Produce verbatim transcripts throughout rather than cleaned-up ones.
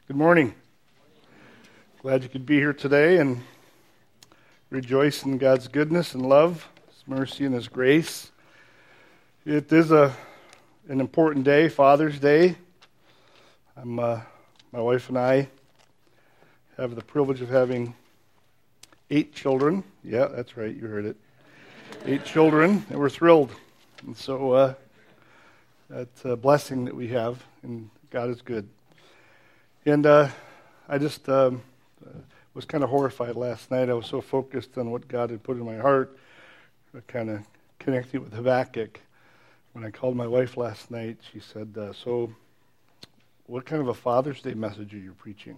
Good morning. Glad you could be here today and rejoice in God's goodness and love, His mercy and His grace. It is a an important day, Father's Day. I'm, uh, my wife and I have the privilege of having eight children. Yeah, that's right, you heard it. Eight children, and we're thrilled. And so uh, that's a blessing that we have, and God is good. And uh, I just um, was kind of horrified last night. I was so focused on what God had put in my heart, kind of connecting with Habakkuk. When I called my wife last night, she said, uh, so what kind of a Father's Day message are you preaching?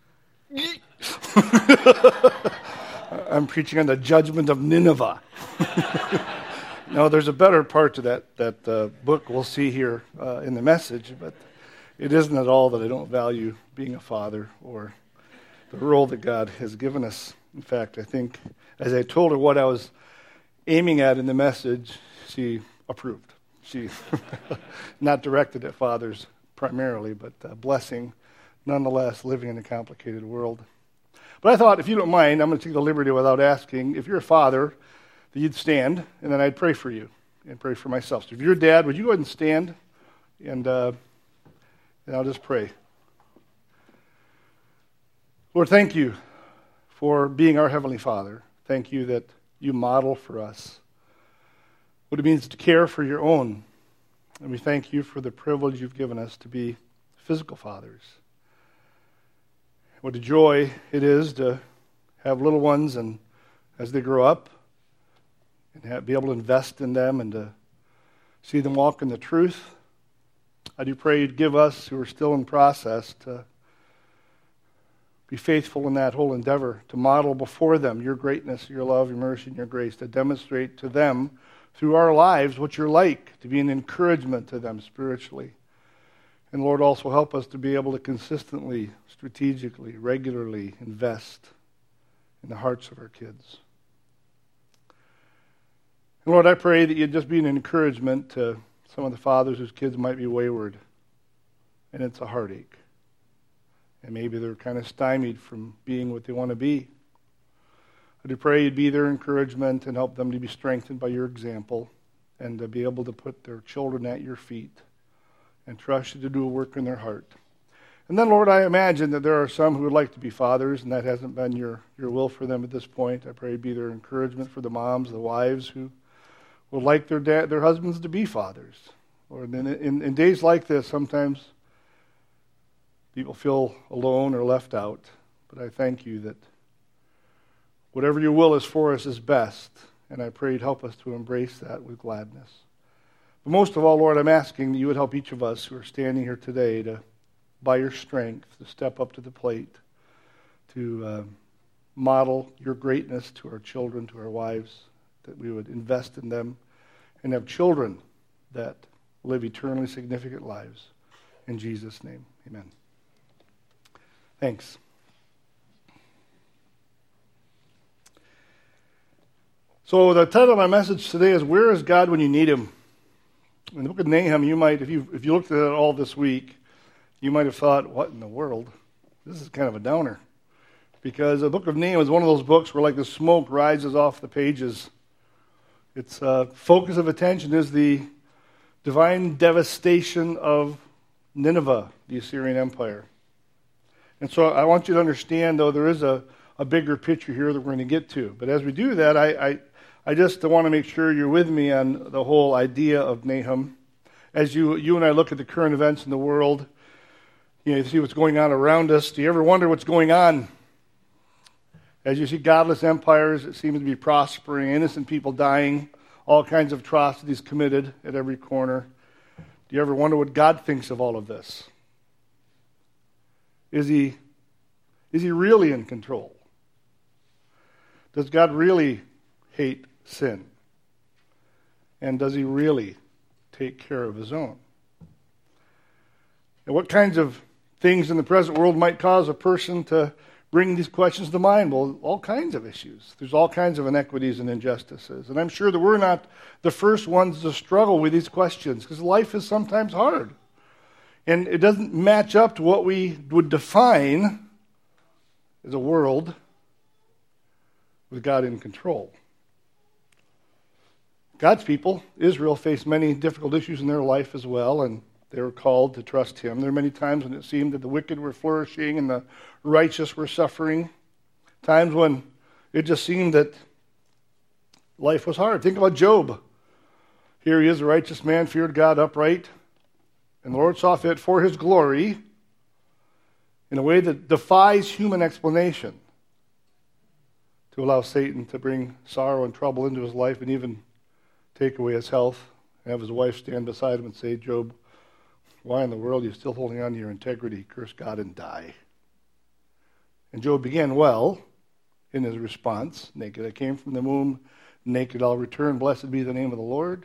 I'm preaching on the judgment of Nineveh. No, there's a better part to that, that uh, book we'll see here uh, in the message, but it isn't at all that I don't value being a father or the role that God has given us. In fact, I think as I told her what I was aiming at in the message, she approved. She not directed at fathers primarily, but uh, blessing, nonetheless, living in a complicated world. But I thought, if you don't mind, I'm going to take the liberty without asking, if you're a father, that you'd stand, and then I'd pray for you and pray for myself. So if you're a dad, would you go ahead and stand, and, uh, and I'll just pray. Lord, thank you for being our Heavenly Father. Thank you that you model for us what it means to care for your own. And we thank you for the privilege you've given us to be physical fathers. What a joy it is to have little ones, and as they grow up, and have, be able to invest in them and to see them walk in the truth. I do pray you'd give us, who are still in process, to be faithful in that whole endeavor, to model before them your greatness, your love, your mercy, and your grace, to demonstrate to them through our lives what you're like, to be an encouragement to them spiritually. And Lord, also help us to be able to consistently, strategically, regularly invest in the hearts of our kids. And Lord, I pray that you'd just be an encouragement to some of the fathers whose kids might be wayward, and it's a heartache. And maybe they're kind of stymied from being what they want to be. I do pray you'd be their encouragement and help them to be strengthened by your example and to be able to put their children at your feet and trust you to do a work in their heart. And then, Lord, I imagine that there are some who would like to be fathers, and that hasn't been your, your will for them at this point. I pray it'd be their encouragement for the moms, the wives who would like their dad, their husbands to be fathers. Or in, in, in days like this, sometimes people feel alone or left out. But I thank you that whatever your will is for us is best, and I pray you'd help us to embrace that with gladness. But most of all, Lord, I'm asking that you would help each of us who are standing here today to, by your strength, to step up to the plate, to uh, model your greatness to our children, to our wives, that we would invest in them and have children that live eternally significant lives. In Jesus' name, amen. Thanks. So the title of my message today is, Where is God When You Need Him? In the book of Nahum, you might, if you if you looked at it all this week, you might have thought, what in the world? This is kind of a downer. Because the book of Nahum is one of those books where like the smoke rises off the pages. Its uh, focus of attention is the divine devastation of Nineveh, the Assyrian Empire. And so I want you to understand, though, there is a, a bigger picture here that we're going to get to. But as we do that, I, I, I just want to make sure you're with me on the whole idea of Nahum. As you you and I look at the current events in the world, you know, you see what's going on around us. Do you ever wonder what's going on? As you see godless empires that seem to be prospering, innocent people dying, all kinds of atrocities committed at every corner. Do you ever wonder what God thinks of all of this? Is he, is he really in control? Does God really hate sin? And does he really take care of his own? And what kinds of things in the present world might cause a person to bring these questions to mind? Well, all kinds of issues. There's all kinds of inequities and injustices. And I'm sure that we're not the first ones to struggle with these questions, because life is sometimes hard. And it doesn't match up to what we would define as a world with God in control. God's people, Israel, faced many difficult issues in their life as well, and they were called to trust Him. There are many times when it seemed that the wicked were flourishing and the righteous were suffering. Times when it just seemed that life was hard. Think about Job. Here he is, a righteous man, feared God, upright, and the Lord saw fit for His glory in a way that defies human explanation to allow Satan to bring sorrow and trouble into his life and even take away his health, and have his wife stand beside him and say, Job, why in the world are you still holding on to your integrity? Curse God and die. And Job began well in his response. Naked I came from the womb, naked I'll return. Blessed be the name of the Lord.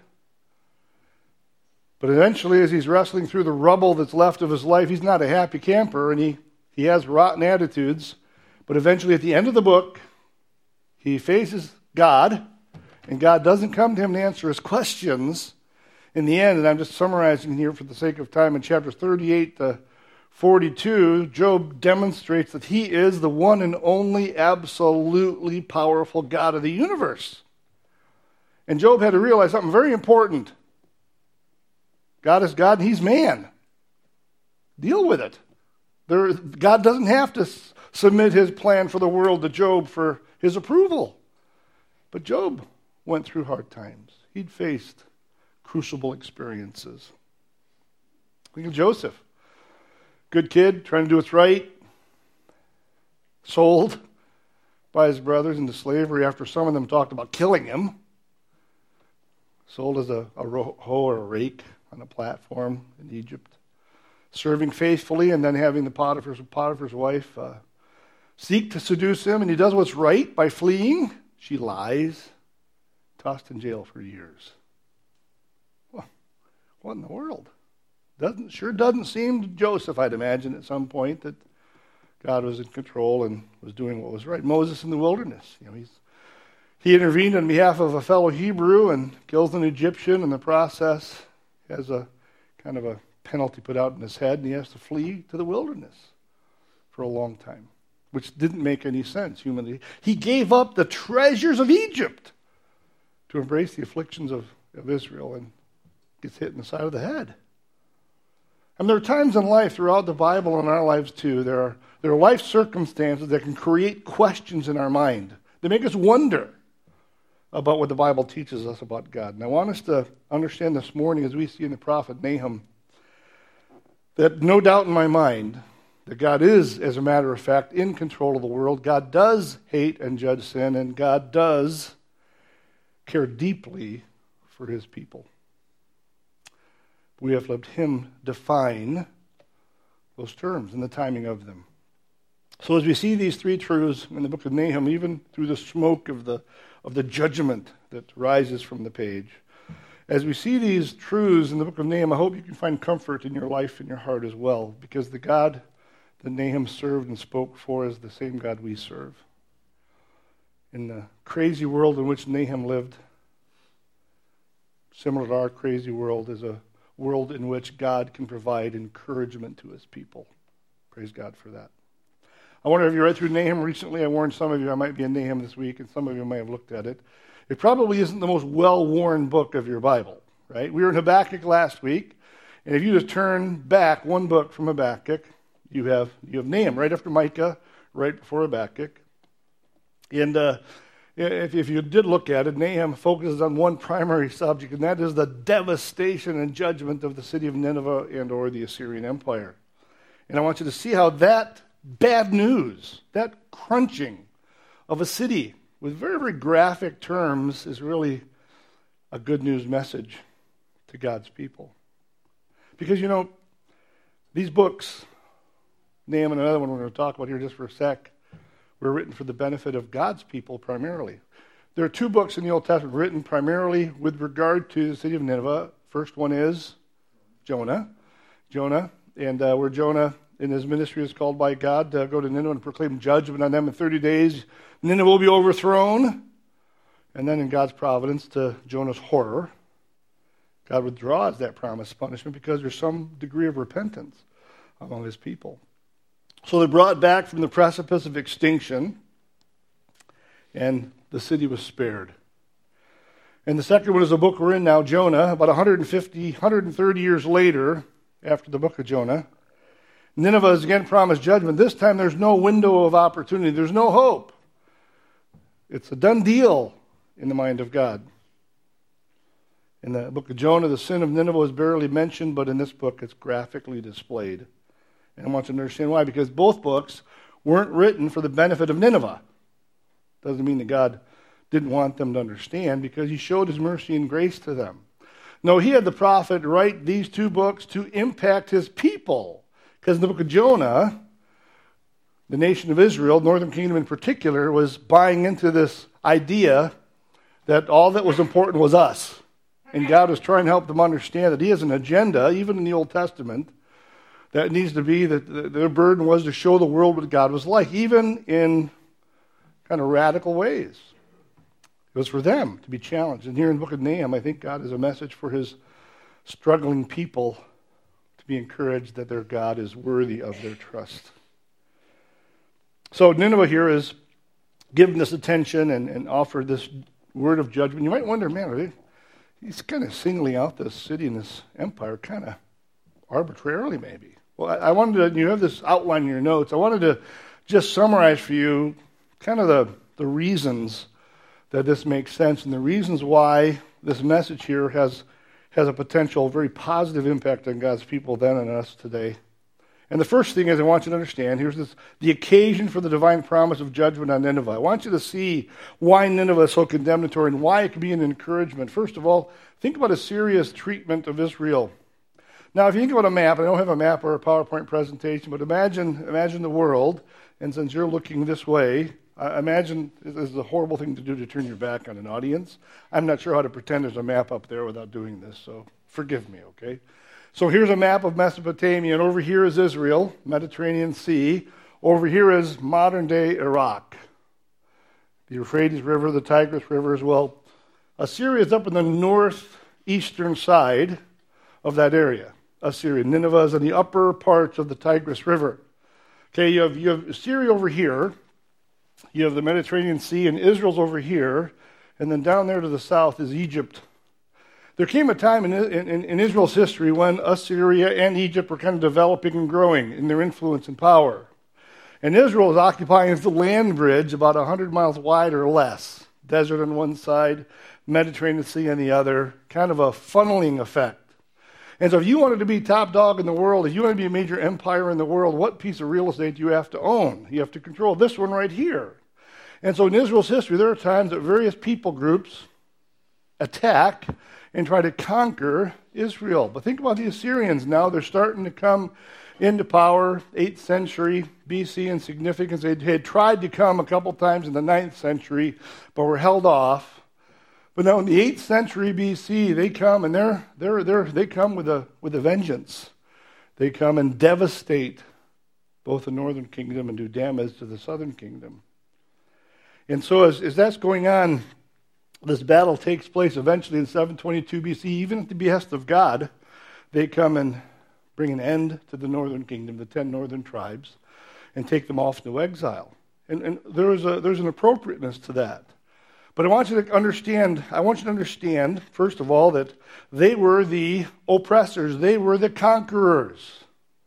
But eventually, as he's wrestling through the rubble that's left of his life, he's not a happy camper, and he, he has rotten attitudes. But eventually, at the end of the book, he faces God, and God doesn't come to him to answer his questions. In the end, and I'm just summarizing here for the sake of time, in chapters thirty-eight to forty-two, Job demonstrates that he is the one and only absolutely powerful God of the universe. And Job had to realize something very important. God is God and He's man. Deal with it. There, God doesn't have to s- submit His plan for the world to Job for His approval. But Job went through hard times. He'd faced crucible experiences. Think of Joseph. Good kid, trying to do what's right. Sold by his brothers into slavery after some of them talked about killing him. Sold as a, a hoe or a rake on a platform in Egypt. Serving faithfully and then having the Potiphar's, Potiphar's wife uh, seek to seduce him. And he does what's right by fleeing. She lies. Tossed in jail for years. Well, what in the world? Doesn't sure doesn't seem to Joseph, I'd imagine, at some point that God was in control and was doing what was right. Moses in the wilderness. You know, he's he intervened on behalf of a fellow Hebrew and kills an Egyptian. In the process, has a kind of a penalty put out in his head, and he has to flee to the wilderness for a long time, which didn't make any sense humanly. He gave up the treasures of Egypt to embrace the afflictions of, of Israel, and gets hit in the side of the head. And there are times in life throughout the Bible and our lives too, there are, there are life circumstances that can create questions in our mind. They make us wonder about what the Bible teaches us about God. And I want us to understand this morning, as we see in the prophet Nahum, that no doubt in my mind that God is, as a matter of fact, in control of the world. God does hate and judge sin, and God does care deeply for His people. We have let Him define those terms and the timing of them. So as we see these three truths in the book of Nahum, even through the smoke of the of the judgment that rises from the page, as we see these truths in the book of Nahum, I hope you can find comfort in your life and your heart as well, because the God that Nahum served and spoke for is the same God we serve. In the crazy world in which Nahum lived, similar to our crazy world, is a world in which God can provide encouragement to His people. Praise God for that. I wonder if you read through Nahum recently. I warned some of you I might be in Nahum this week, and some of you may have looked at it. It probably isn't the most well-worn book of your Bible, right? We were in Habakkuk last week, and if you just turn back one book from Habakkuk, you have you have Nahum right after Micah, right before Habakkuk. And uh, if, if you did look at it, Nahum focuses on one primary subject, and that is the devastation and judgment of the city of Nineveh and or the Assyrian Empire. And I want you to see how that bad news, that crunching of a city with very, very graphic terms is really a good news message to God's people. Because, you know, these books, Nahum and another one we're going to talk about here just for a sec, were written for the benefit of God's people primarily. There are two books in the Old Testament written primarily with regard to the city of Nineveh. First one is Jonah. Jonah, and uh, where Jonah in his ministry is called by God to go to Nineveh and proclaim judgment on them in thirty days. Nineveh will be overthrown. And then in God's providence, to Jonah's horror, God withdraws that promised punishment because there's some degree of repentance among his people. So they're brought back from the precipice of extinction, and the city was spared. And the second one is the book we're in now, Jonah, about one hundred fifty, one hundred thirty years later, after the book of Jonah. Nineveh is again promised judgment. This time there's no window of opportunity. There's no hope. It's a done deal in the mind of God. In the book of Jonah, the sin of Nineveh is barely mentioned, but in this book it's graphically displayed. And I want you to understand why. Because both books weren't written for the benefit of Nineveh. Doesn't mean that God didn't want them to understand, because he showed his mercy and grace to them. No, he had the prophet write these two books to impact his people. Because in the book of Jonah, the nation of Israel, northern kingdom in particular, was buying into this idea that all that was important was us. And God was trying to help them understand that he has an agenda, even in the Old Testament, that needs to be that their burden was to show the world what God was like, even in kind of radical ways. It was for them to be challenged. And here in the book of Nahum, I think God has a message for his struggling people to be encouraged that their God is worthy of their trust. So Nineveh here is given this attention and, and offered this word of judgment. You might wonder, man, are they, he's kind of singling out this city and this empire kind of arbitrarily maybe. Well, I, I wanted to, you have this outline in your notes, I wanted to just summarize for you kind of the, the reasons that this makes sense and the reasons why this message here has, has a potential very positive impact on God's people then and us today. And the first thing is I want you to understand, here's this, the occasion for the divine promise of judgment on Nineveh. I want you to see why Nineveh is so condemnatory and why it can be an encouragement. First of all, think about Assyria's treatment of Israel. Now, if you think about a map, I don't have a map or a PowerPoint presentation, but imagine imagine the world, and since you're looking this way, I imagine this is a horrible thing to do, to turn your back on an audience. I'm not sure how to pretend there's a map up there without doing this, so forgive me, okay? So here's a map of Mesopotamia, and over here is Israel, Mediterranean Sea. Over here is modern-day Iraq. The Euphrates River, the Tigris River as well. Assyria is up in the northeastern side of that area. Assyria. Nineveh is in the upper parts of the Tigris River. Okay, you have, you have Assyria over here. You have the Mediterranean Sea, and Israel's over here. And then down there to the south is Egypt. There came a time in, in, in Israel's history when Assyria and Egypt were kind of developing and growing in their influence and power. And Israel was occupying the land bridge about one hundred miles wide or less. Desert on one side, Mediterranean Sea on the other, kind of a funneling effect. And so if you wanted to be top dog in the world, if you want to be a major empire in the world, what piece of real estate do you have to own? You have to control this one right here. And so in Israel's history, there are times that various people groups attack and try to conquer Israel. But think about the Assyrians now. They're starting to come into power, eighth century B C in significance. They had tried to come a couple times in the ninth century, but were held off. But now in the eighth century B C, they come and they're they're they're they come with a with a vengeance. They come and devastate both the northern kingdom and do damage to the southern kingdom. And so as, as that's going on, this battle takes place eventually in seven twenty-two B C, even at the behest of God. They come and bring an end to the northern kingdom, the ten northern tribes, and take them off into exile. And, and there is a there's an appropriateness to that. But I want you to understand, I want you to understand, first of all, that they were the oppressors. They were the conquerors.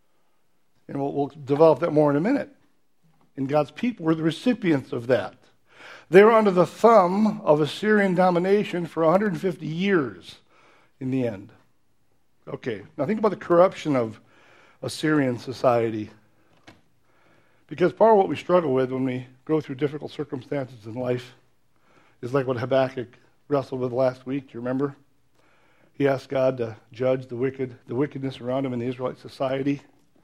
And we'll, we'll develop that more in a minute. And God's people were the recipients of that. They were under the thumb of Assyrian domination for one hundred fifty years in the end. Okay, now think about the corruption of Assyrian society. Because part of what we struggle with when we go through difficult circumstances in life is like what Habakkuk wrestled with last week. Do you remember? He asked God to judge the wicked, the wickedness around him in the Israelite society.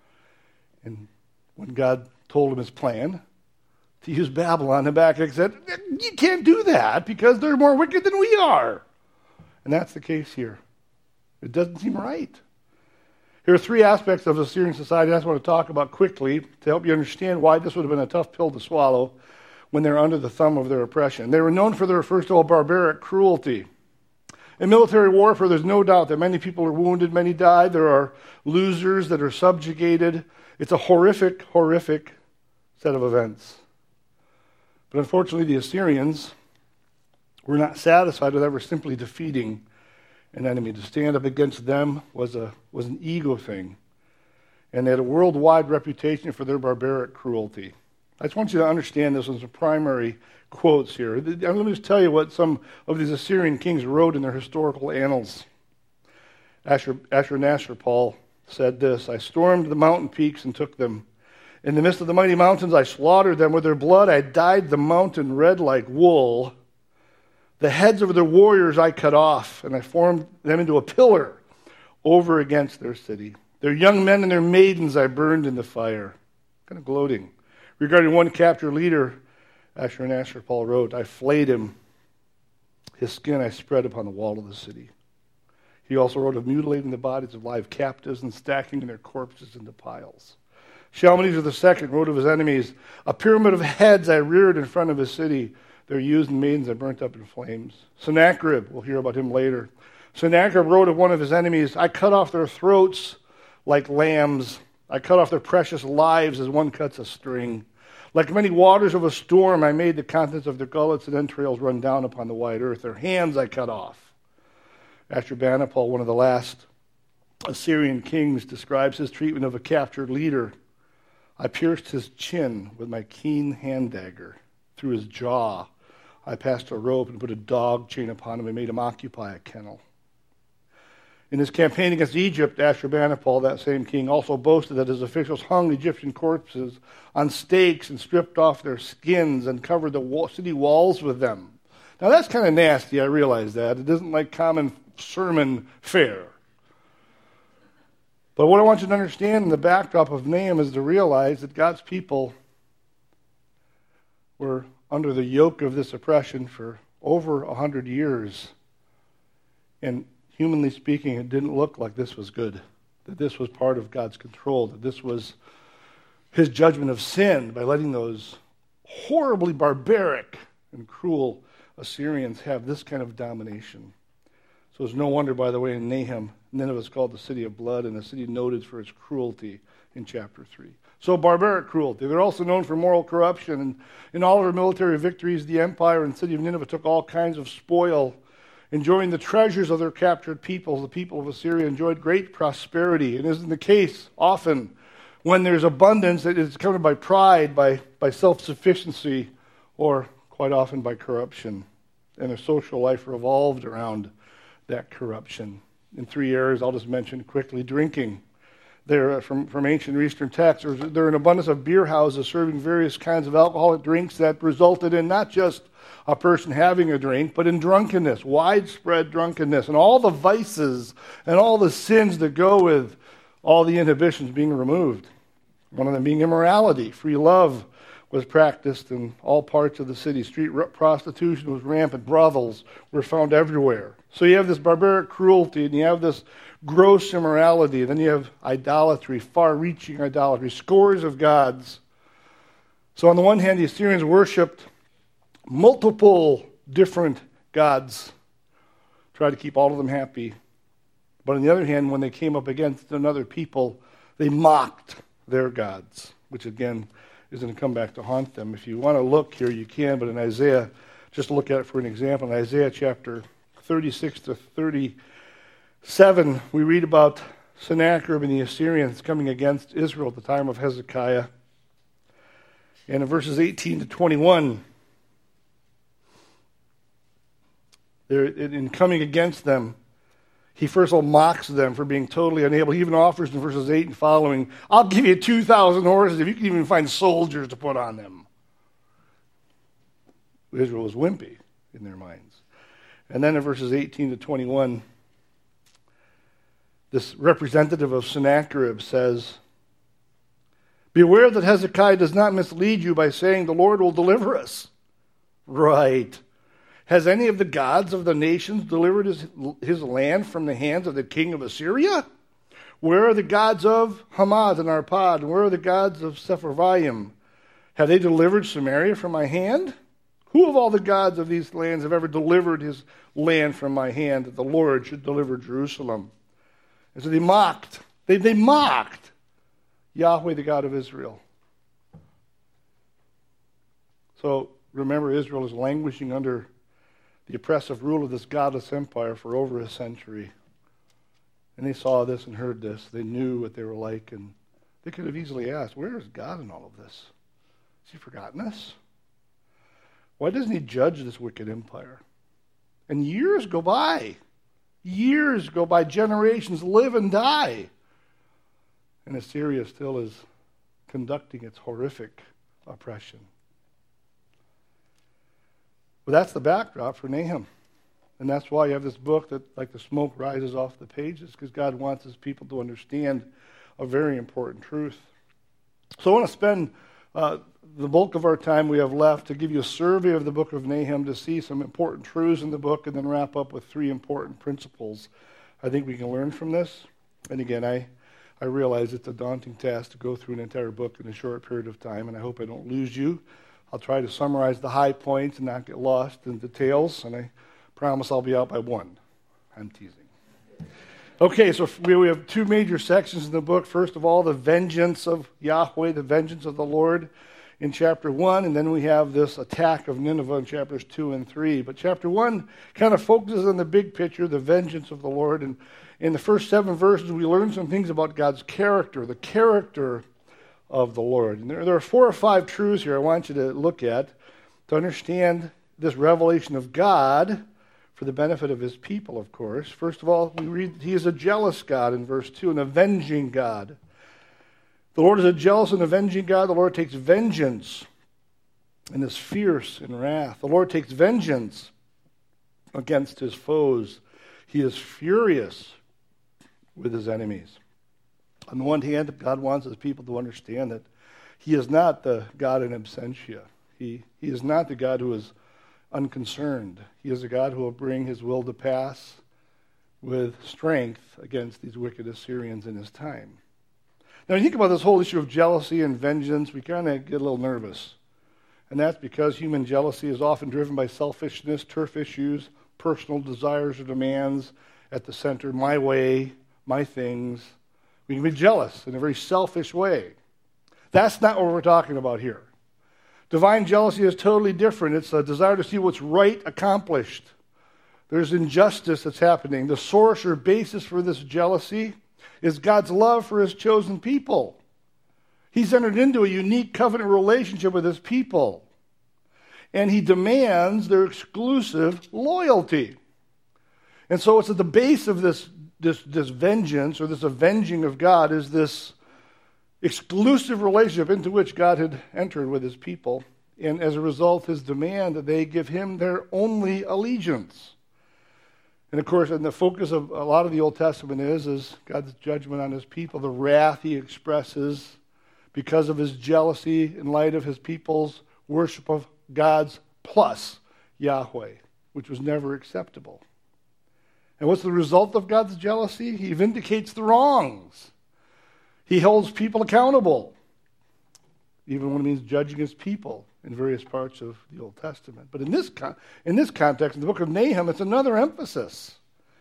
And when God told him his plan to use Babylon, Habakkuk said, you can't do that because they're more wicked than we are. And that's the case here. It doesn't seem right. Here are three aspects of Assyrian society I just want to talk about quickly to help you understand why this would have been a tough pill to swallow when they're under the thumb of their oppression. They were known for their, first of all, barbaric cruelty. In military warfare, there's no doubt that many people are wounded, many died. There are losers that are subjugated. It's a horrific, horrific set of events. But unfortunately, the Assyrians were not satisfied with ever simply defeating an enemy. To stand up against them was a was an ego thing. And they had a worldwide reputation for their barbaric cruelty. I just want you to understand this as the primary quotes here. Let me just tell you what some of these Assyrian kings wrote in their historical annals. Ashur, Ashurnashirpal said this, I stormed the mountain peaks and took them. In the midst of the mighty mountains, I slaughtered them. With their blood, I dyed the mountain red like wool. The heads of their warriors I cut off, and I formed them into a pillar over against their city. Their young men and their maidens I burned in the fire. Kind of gloating. Regarding one captured leader, Ashurnashirpal wrote, I flayed him. His skin I spread upon the wall of the city. He also wrote of mutilating the bodies of live captives and stacking their corpses into piles. Shalmaneser the second wrote of his enemies, a pyramid of heads I reared in front of his city. Their youths and maidens I burnt up in flames. Sennacherib, we'll hear about him later. Sennacherib wrote of one of his enemies, I cut off their throats like lambs. I cut off their precious lives as one cuts a string. Like many waters of a storm, I made the contents of their gullets and entrails run down upon the wide earth. Their hands I cut off. Ashurbanipal, one of the last Assyrian kings, describes his treatment of a captured leader. I pierced his chin with my keen hand dagger. Through his jaw, I passed a rope and put a dog chain upon him and made him occupy a kennel. In his campaign against Egypt, Ashurbanipal, that same king, also boasted that his officials hung Egyptian corpses on stakes and stripped off their skins and covered the city walls with them. Now that's kind of nasty, I realize that. It isn't like common sermon fare. But what I want you to understand in the backdrop of Nahum is to realize that God's people were under the yoke of this oppression for over a hundred years. And humanly speaking, it didn't look like this was good, that this was part of God's control, that this was his judgment of sin by letting those horribly barbaric and cruel Assyrians have this kind of domination. So it's no wonder, by the way, in Nahum, Nineveh is called the city of blood, and the city noted for its cruelty in chapter three. So barbaric cruelty. They're also known for moral corruption, and in all of their military victories, the empire and city of Nineveh took all kinds of spoil. Enjoying the treasures of their captured people, the people of Assyria enjoyed great prosperity. And isn't the case often when there's abundance, it is covered by pride, by, by self-sufficiency, or quite often by corruption. And their social life revolved around that corruption. In three areas, I'll just mention quickly. Drinking. There, from, from ancient Eastern texts, there are an abundance of beer houses serving various kinds of alcoholic drinks that resulted in not just a person having a drink, but in drunkenness, widespread drunkenness, and all the vices and all the sins that go with all the inhibitions being removed. One of them being immorality. Free love was practiced in all parts of the city. Street prostitution was rampant. Brothels were found everywhere. So you have this barbaric cruelty, and you have this gross immorality, and then you have idolatry, far-reaching idolatry, scores of gods. So on the one hand, the Assyrians worshipped multiple different gods, tried to keep all of them happy. But on the other hand, when they came up against another people, they mocked their gods, which again is going to come back to haunt them. If you want to look here, you can, but in Isaiah, just look at it for an example. In Isaiah chapter thirty-six to thirty-seven, we read about Sennacherib and the Assyrians coming against Israel at the time of Hezekiah. And in verses eighteen to twenty-one, they're, in coming against them, he first of all mocks them for being totally unable. He even offers in verses eight and following, I'll give you two thousand horses if you can even find soldiers to put on them. Israel was wimpy in their minds. And then in verses eighteen to twenty-one, this representative of Sennacherib says, beware that Hezekiah does not mislead you by saying the Lord will deliver us. Right. Has any of the gods of the nations delivered his, his land from the hands of the king of Assyria? Where are the gods of Hamath and Arpad? And where are the gods of Sepharvaim? Have they delivered Samaria from my hand? Who of all the gods of these lands have ever delivered his land from my hand, that the Lord should deliver Jerusalem? And so they mocked. They, they mocked Yahweh, the God of Israel. So remember, Israel is languishing under the oppressive rule of this godless empire for over a century. And they saw this and heard this. They knew what they were like, and they could have easily asked, where is God in all of this? Has he forgotten us? Why doesn't he judge this wicked empire? And years go by. Years go by. Generations live and die. And Assyria still is conducting its horrific oppression. Well, that's the backdrop for Nahum. And that's why you have this book that, like the smoke, rises off the pages, because God wants his people to understand a very important truth. So I want to spend uh, the bulk of our time we have left to give you a survey of the book of Nahum, to see some important truths in the book, and then wrap up with three important principles I think we can learn from this. And again, I, I realize it's a daunting task to go through an entire book in a short period of time, and I hope I don't lose you. I'll try to summarize the high points and not get lost in details, and I promise I'll be out by one. I'm teasing. Okay, so we have two major sections in the book. First of all, the vengeance of Yahweh, the vengeance of the Lord in chapter one, and then we have this attack of Nineveh in chapters two and three. But chapter one kind of focuses on the big picture, the vengeance of the Lord. And in the first seven verses, we learn some things about God's character, the character of the Lord. And there, there are four or five truths here I want you to look at to understand this revelation of God for the benefit of his people, of course. First of all, we read he is a jealous God in verse two, an avenging God. The Lord is a jealous and avenging God. The Lord takes vengeance and is fierce in wrath. The Lord takes vengeance against his foes. He is furious with his enemies. On the one hand, God wants his people to understand that he is not the God in absentia. He, he is not the God who is unconcerned. He is a God who will bring his will to pass with strength against these wicked Assyrians in his time. Now, when you think about this whole issue of jealousy and vengeance, we kind of get a little nervous. And that's because human jealousy is often driven by selfishness, turf issues, personal desires or demands at the center, my way, my things. We can be jealous in a very selfish way. That's not what we're talking about here. Divine jealousy is totally different. It's a desire to see what's right accomplished. There's injustice that's happening. The source or basis for this jealousy is God's love for his chosen people. He's entered into a unique covenant relationship with his people, and he demands their exclusive loyalty. And so it's at the base of this, this, this vengeance, or this avenging of God, is this exclusive relationship into which God had entered with his people, and as a result, his demand that they give him their only allegiance. And of course, and the focus of a lot of the Old Testament is, is God's judgment on his people, the wrath he expresses because of his jealousy in light of his people's worship of gods plus Yahweh, which was never acceptable. And what's the result of God's jealousy? He vindicates the wrongs. He holds people accountable, even when it means judging his people in various parts of the Old Testament. But in this con- in this context, in the book of Nahum, it's another emphasis.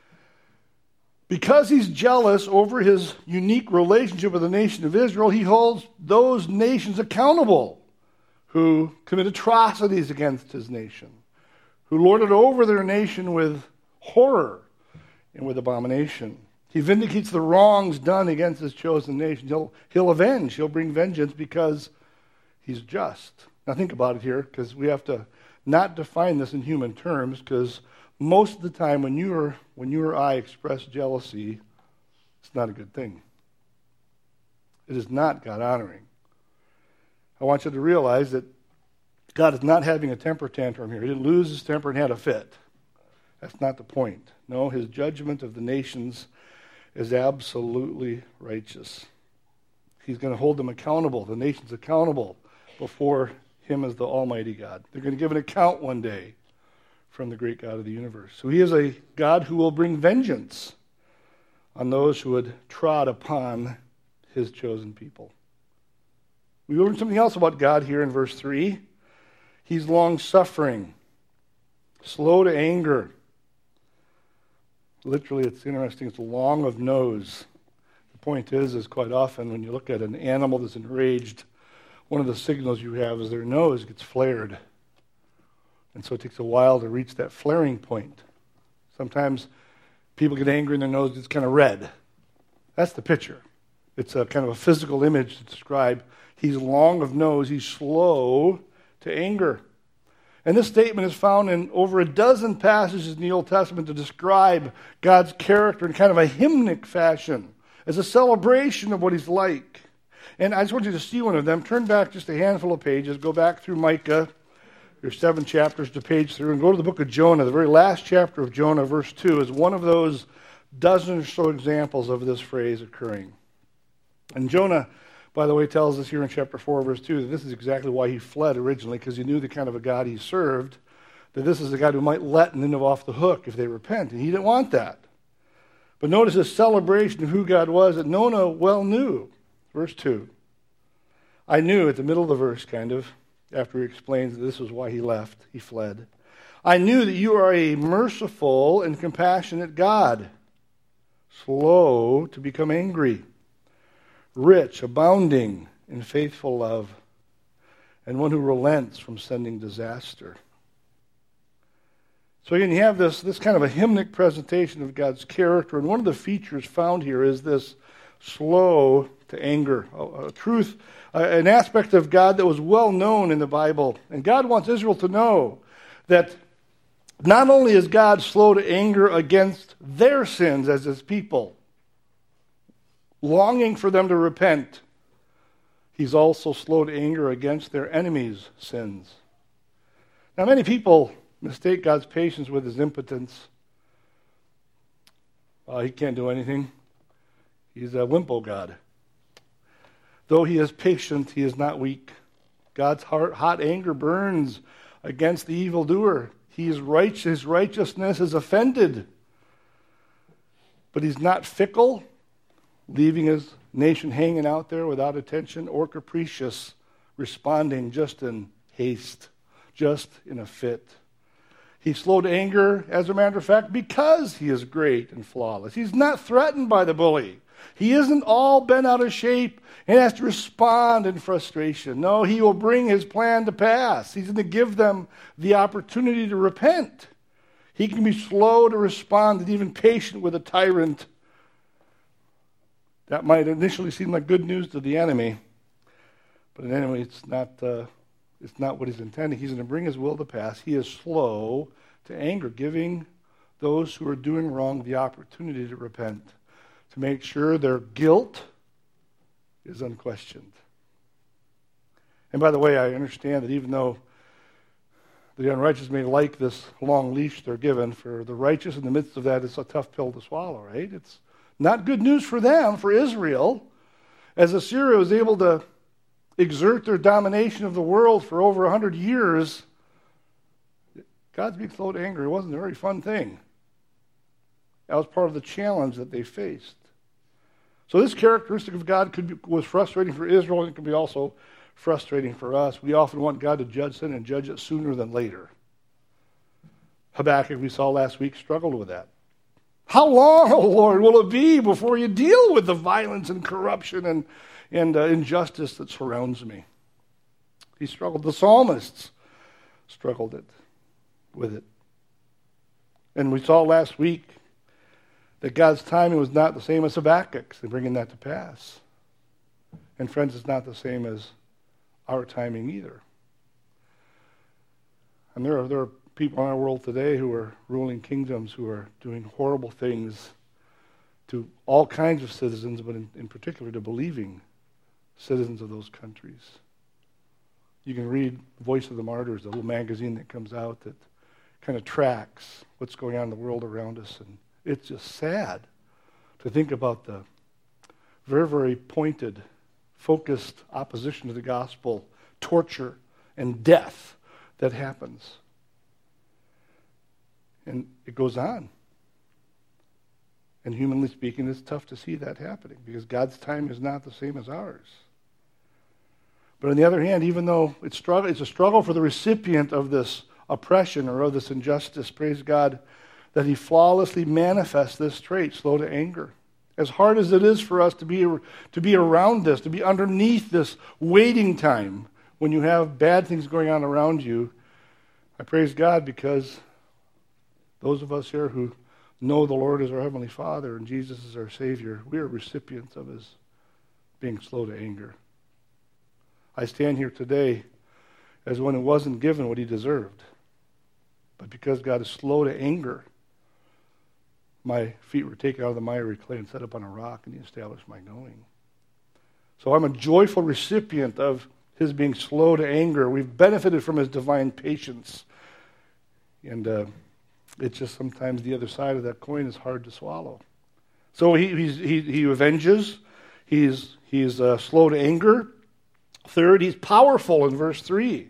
Because he's jealous over his unique relationship with the nation of Israel, he holds those nations accountable who commit atrocities against his nation, who lorded over their nation with horror and with abomination. He vindicates the wrongs done against his chosen nation. He'll, he'll avenge. He'll bring vengeance because he's just. Now think about it here, because we have to not define this in human terms, because most of the time when you or when you or I express jealousy, it's not a good thing. It is not God-honoring. I want you to realize that God is not having a temper tantrum here. He didn't lose his temper and had a fit. That's not the point. No, his judgment of the nations is absolutely righteous. He's going to hold them accountable, the nations accountable, before him as the Almighty God. They're going to give an account one day from the great God of the universe. So he is a God who will bring vengeance on those who would trod upon his chosen people. We learn something else about God here in verse three. He's long-suffering, slow to anger. Literally, it's interesting, it's long of nose. The point is, is quite often when you look at an animal that's enraged, one of the signals you have is their nose gets flared. And so it takes a while to reach that flaring point. Sometimes people get angry and their nose gets kind of red. That's the picture. It's a kind of a physical image to describe. He's long of nose. He's slow to anger. And this statement is found in over a dozen passages in the Old Testament to describe God's character in kind of a hymnic fashion, as a celebration of what he's like. And I just want you to see one of them. Turn back just a handful of pages. Go back through Micah. There's seven chapters to page through. And go to the book of Jonah. The very last chapter of Jonah, verse two, is one of those dozen or so examples of this phrase occurring. And Jonah, by the way, tells us here in chapter four, verse two, that this is exactly why he fled originally, because he knew the kind of a God he served, that this is a God who might let Nineveh off the hook if they repent. And he didn't want that. But notice this celebration of who God was that Jonah well knew. Verse two. I knew at the middle of the verse, kind of, after he explains that this was why he left, he fled. I knew that you are a merciful and compassionate God, slow to become angry, rich, abounding in faithful love, and one who relents from sending disaster. So again, you have this, this kind of a hymnic presentation of God's character, and one of the features found here is this slow to anger, a, a truth, uh, an aspect of God that was well known in the Bible. And God wants Israel to know that not only is God slow to anger against their sins as his people, longing for them to repent, he's also slow to anger against their enemies' sins. Now, many people mistake God's patience with his impotence. Uh, he can't do anything. He's a wimpo God. Though he is patient, he is not weak. God's heart, hot anger burns against the evildoer. He is righteous. His righteousness is offended. But he's not fickle, leaving his nation hanging out there without attention, or capricious, responding just in haste, just in a fit. He's slow to anger, as a matter of fact, because he is great and flawless. He's not threatened by the bully. He isn't all bent out of shape and has to respond in frustration. No, he will bring his plan to pass. He's going to give them the opportunity to repent. He can be slow to respond and even patient with a tyrant. That might initially seem like good news to the enemy, but anyway, it's not, uh, it's not what he's intending. He's going to bring his will to pass. He is slow to anger, giving those who are doing wrong the opportunity to repent, to make sure their guilt is unquestioned. And by the way, I understand that even though the unrighteous may like this long leash they're given, for the righteous in the midst of that, it's a tough pill to swallow, right? It's not good news for them, for Israel, as Assyria was able to exert their domination of the world for over one hundred years. God's being slow to anger. It wasn't a very fun thing. That was part of the challenge that they faced. So this characteristic of God could be, was frustrating for Israel, and it can be also frustrating for us. We often want God to judge sin and judge it sooner than later. Habakkuk, we saw last week, struggled with that. How long, O Lord, will it be before you deal with the violence and corruption and, and uh, injustice that surrounds me? He struggled. The psalmists struggled it, with it. And we saw last week that God's timing was not the same as Habakkuk's in bringing that to pass. And friends, it's not the same as our timing either. And there are, there are people in our world today who are ruling kingdoms who are doing horrible things to all kinds of citizens, but in, in particular to believing citizens of those countries. You can read Voice of the Martyrs, the little magazine that comes out that kind of tracks what's going on in the world around us, and it's just sad to think about the very, very pointed, focused opposition to the gospel, torture, and death that happens. And it goes on. And humanly speaking, it's tough to see that happening because God's time is not the same as ours. But on the other hand, even though it's, struggle, it's a struggle for the recipient of this oppression or of this injustice, praise God, that he flawlessly manifests this trait, slow to anger. As hard as it is for us to be, to be around this, to be underneath this waiting time when you have bad things going on around you, I praise God because those of us here who know the Lord as our Heavenly Father and Jesus is our Savior, we are recipients of his being slow to anger. I stand here today as one who wasn't given what he deserved. But because God is slow to anger, my feet were taken out of the miry clay and set up on a rock, and he established my going. So I'm a joyful recipient of his being slow to anger. We've benefited from his divine patience. And uh, it's just sometimes the other side of that coin is hard to swallow. So he he's, he, he avenges. He's, he's uh, slow to anger. Third, he's powerful in verse three.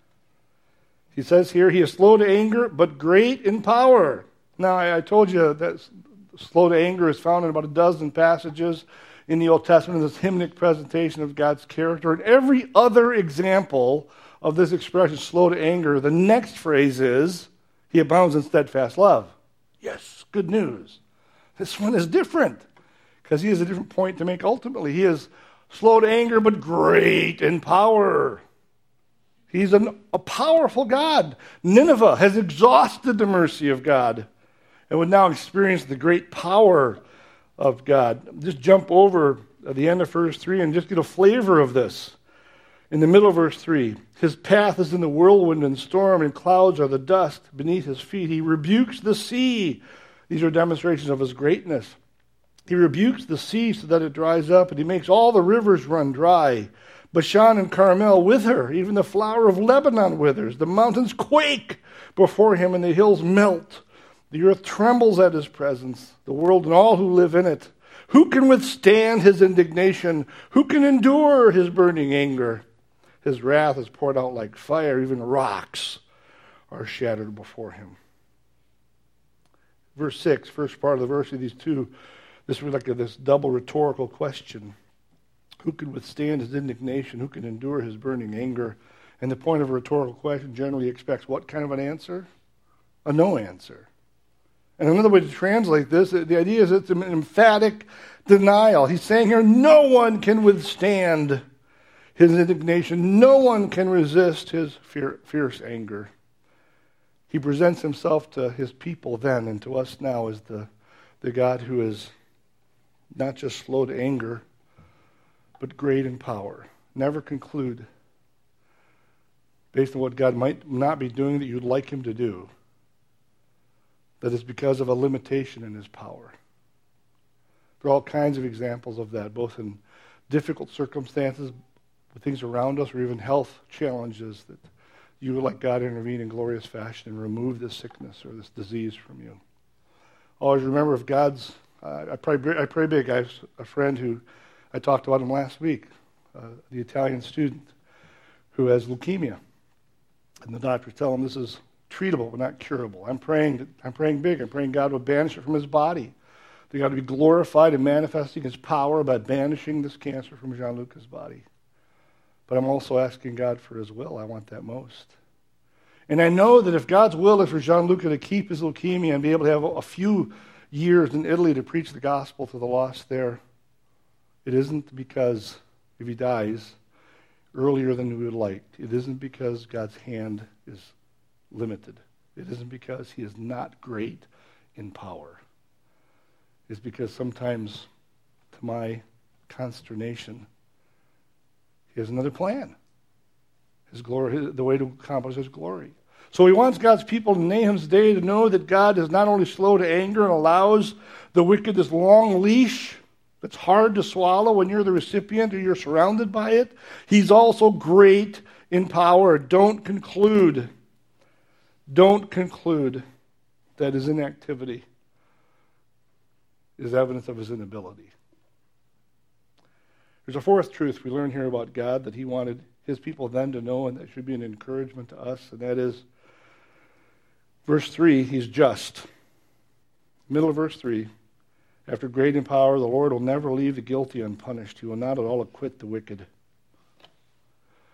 He says here, he is slow to anger, but great in power. Now, I, I told you that slow to anger is found in about a dozen passages in the Old Testament, in this hymnic presentation of God's character. And every other example of this expression, slow to anger, the next phrase is, he abounds in steadfast love. Yes, good news. This one is different, because he has a different point to make ultimately. He is slow to anger, but great in power. He's an, a powerful God. Nineveh has exhausted the mercy of God and would now experience the great power of God. Just jump over at the end of verse three and just get a flavor of this. In the middle of verse three, his path is in the whirlwind and storm, and clouds are the dust beneath his feet. He rebukes the sea. These are demonstrations of his greatness. He rebukes the sea so that it dries up, and he makes all the rivers run dry. Bashan and Carmel with her, even the flower of Lebanon withers. The mountains quake before him, and the hills melt. The earth trembles at his presence, the world and all who live in it. Who can withstand his indignation? Who can endure his burning anger? His wrath is poured out like fire. Even rocks are shattered before him. Verse six, first part of the verse of these two, this was like a, this double rhetorical question. Who can withstand his indignation? Who can endure his burning anger? And the point of a rhetorical question generally expects what kind of an answer? A no answer. And another way to translate this, the idea is it's an emphatic denial. He's saying here, no one can withstand his indignation. No one can resist his fear, fierce anger. He presents himself to his people then and to us now as the, the God who is not just slow to anger, but great in power. Never conclude, based on what God might not be doing that you'd like him to do, that it's because of a limitation in his power. There are all kinds of examples of that, both in difficult circumstances, with things around us, or even health challenges, that you would like God to intervene in glorious fashion and remove this sickness or this disease from you. Always remember, if God's, uh, I pray, I pray big. I have a friend who, I talked about him last week, uh, the Italian student who has leukemia. And the doctors tell him this is treatable but not curable. I'm praying, I'm praying big. I'm praying God will banish it from his body. That God will be glorified and manifesting his power by banishing this cancer from Jean-Luc's body. But I'm also asking God for his will. I want that most. And I know that if God's will is for Jean-Luc to keep his leukemia and be able to have a few years in Italy to preach the gospel to the lost there, it isn't because if he dies earlier than we would like. It isn't because God's hand is limited. It isn't because he is not great in power. It's because sometimes, to my consternation, he has another plan. His glory, his, the way to accomplish his glory. So he wants God's people in Nahum's day to know that God is not only slow to anger and allows the wicked this long leash that's hard to swallow when you're the recipient or you're surrounded by it. He's also great in power. Don't conclude. Don't conclude that his inactivity is evidence of his inability. There's a fourth truth we learn here about God that he wanted his people then to know, and that should be an encouragement to us, and that is verse three, he's just. Middle of verse three, after great in power, the Lord will never leave the guilty unpunished. He will not at all acquit the wicked.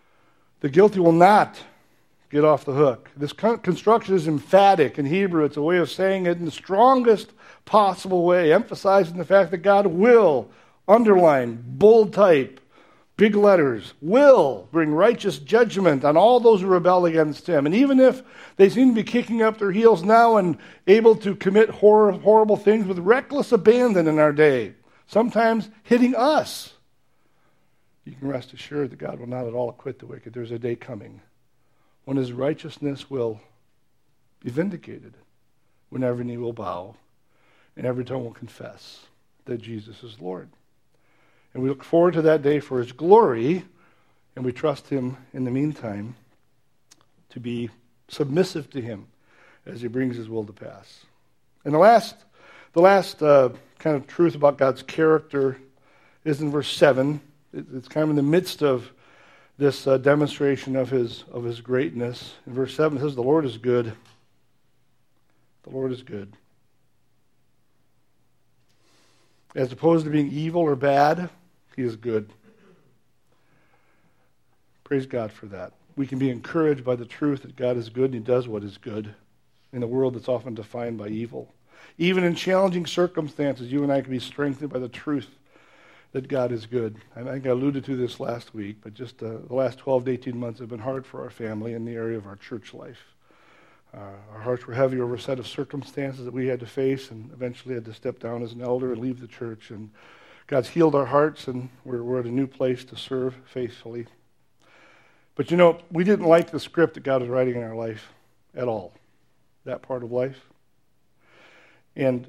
The guilty will not get off the hook. This construction is emphatic in Hebrew. It's a way of saying it in the strongest possible way, emphasizing the fact that God will, underline, bold type, big letters, will bring righteous judgment on all those who rebel against him. And even if they seem to be kicking up their heels now and able to commit horror, horrible things with reckless abandon in our day, sometimes hitting us, you can rest assured that God will not at all acquit the wicked. There's a day coming when his righteousness will be vindicated, when every knee will bow and every tongue will confess that Jesus is Lord. And we look forward to that day for his glory, and we trust him in the meantime to be submissive to him as he brings his will to pass. And the last, the last uh, kind of truth about God's character is in verse seven. It's kind of in the midst of this uh, demonstration of his of his greatness. In verse seven it says, "The Lord is good. The Lord is good." As opposed to being evil or bad, he is good. Praise God for that. We can be encouraged by the truth that God is good and he does what is good in a world that's often defined by evil. Even in challenging circumstances, you and I can be strengthened by the truth that God is good. I think I alluded to this last week, but just uh, the last twelve to eighteen months have been hard for our family in the area of our church life. Uh, our hearts were heavy over a set of circumstances that we had to face and eventually had to step down as an elder and leave the church. And God's healed our hearts, and we're, we're at a new place to serve faithfully. But you know, we didn't like the script that God was writing in our life at all, that part of life. And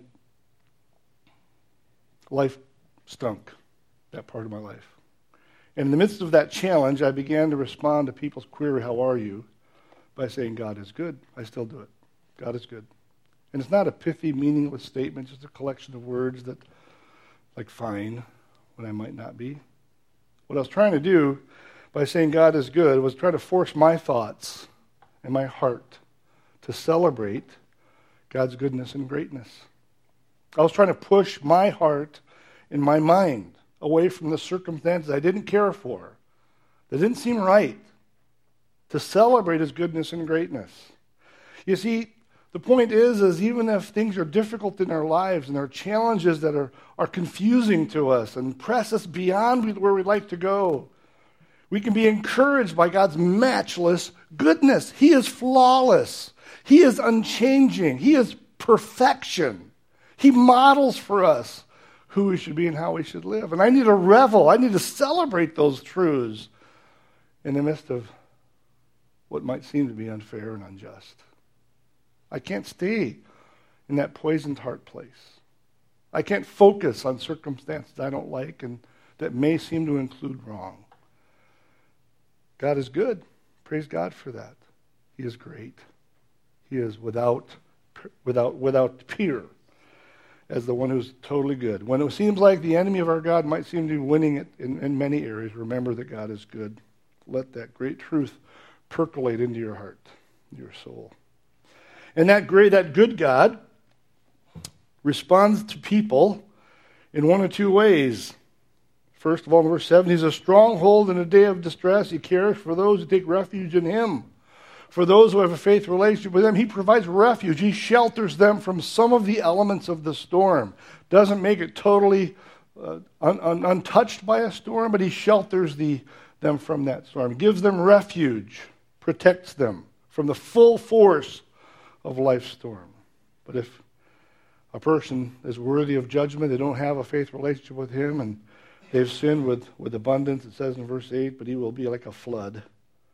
life stunk, that part of my life. And in the midst of that challenge, I began to respond to people's query, "How are you?" by saying, "God is good." I still do it. God is good. And it's not a pithy, meaningless statement, just a collection of words that, like, fine, when I might not be. What I was trying to do by saying God is good was try to force my thoughts and my heart to celebrate God's goodness and greatness. I was trying to push my heart and my mind away from the circumstances I didn't care for, that didn't seem right, to celebrate his goodness and greatness. You see, the point is, is even if things are difficult in our lives and there are challenges that are, are confusing to us and press us beyond where we'd like to go, we can be encouraged by God's matchless goodness. He is flawless. He is unchanging. He is perfection. He models for us who we should be and how we should live. And I need to revel. I need to celebrate those truths in the midst of what might seem to be unfair and unjust. I can't stay in that poisoned heart place. I can't focus on circumstances I don't like and that may seem to include wrong. God is good. Praise God for that. He is great. He is without, without, without peer as the one who's totally good. When it seems like the enemy of our God might seem to be winning it in, in many areas, remember that God is good. Let that great truth percolate into your heart, your soul. And that great, that good God responds to people in one of two ways. First of all, in verse seven, he's a stronghold in a day of distress. He cares for those who take refuge in him. For those who have a faith relationship with him, he provides refuge. He shelters them from some of the elements of the storm. Doesn't make it totally uh, un- un- untouched by a storm, but he shelters the, them from that storm. Gives them refuge, protects them from the full force of life's storm. But if a person is worthy of judgment, they don't have a faith relationship with him, and they've sinned with, with abundance, it says in verse eight, but he will be like a flood.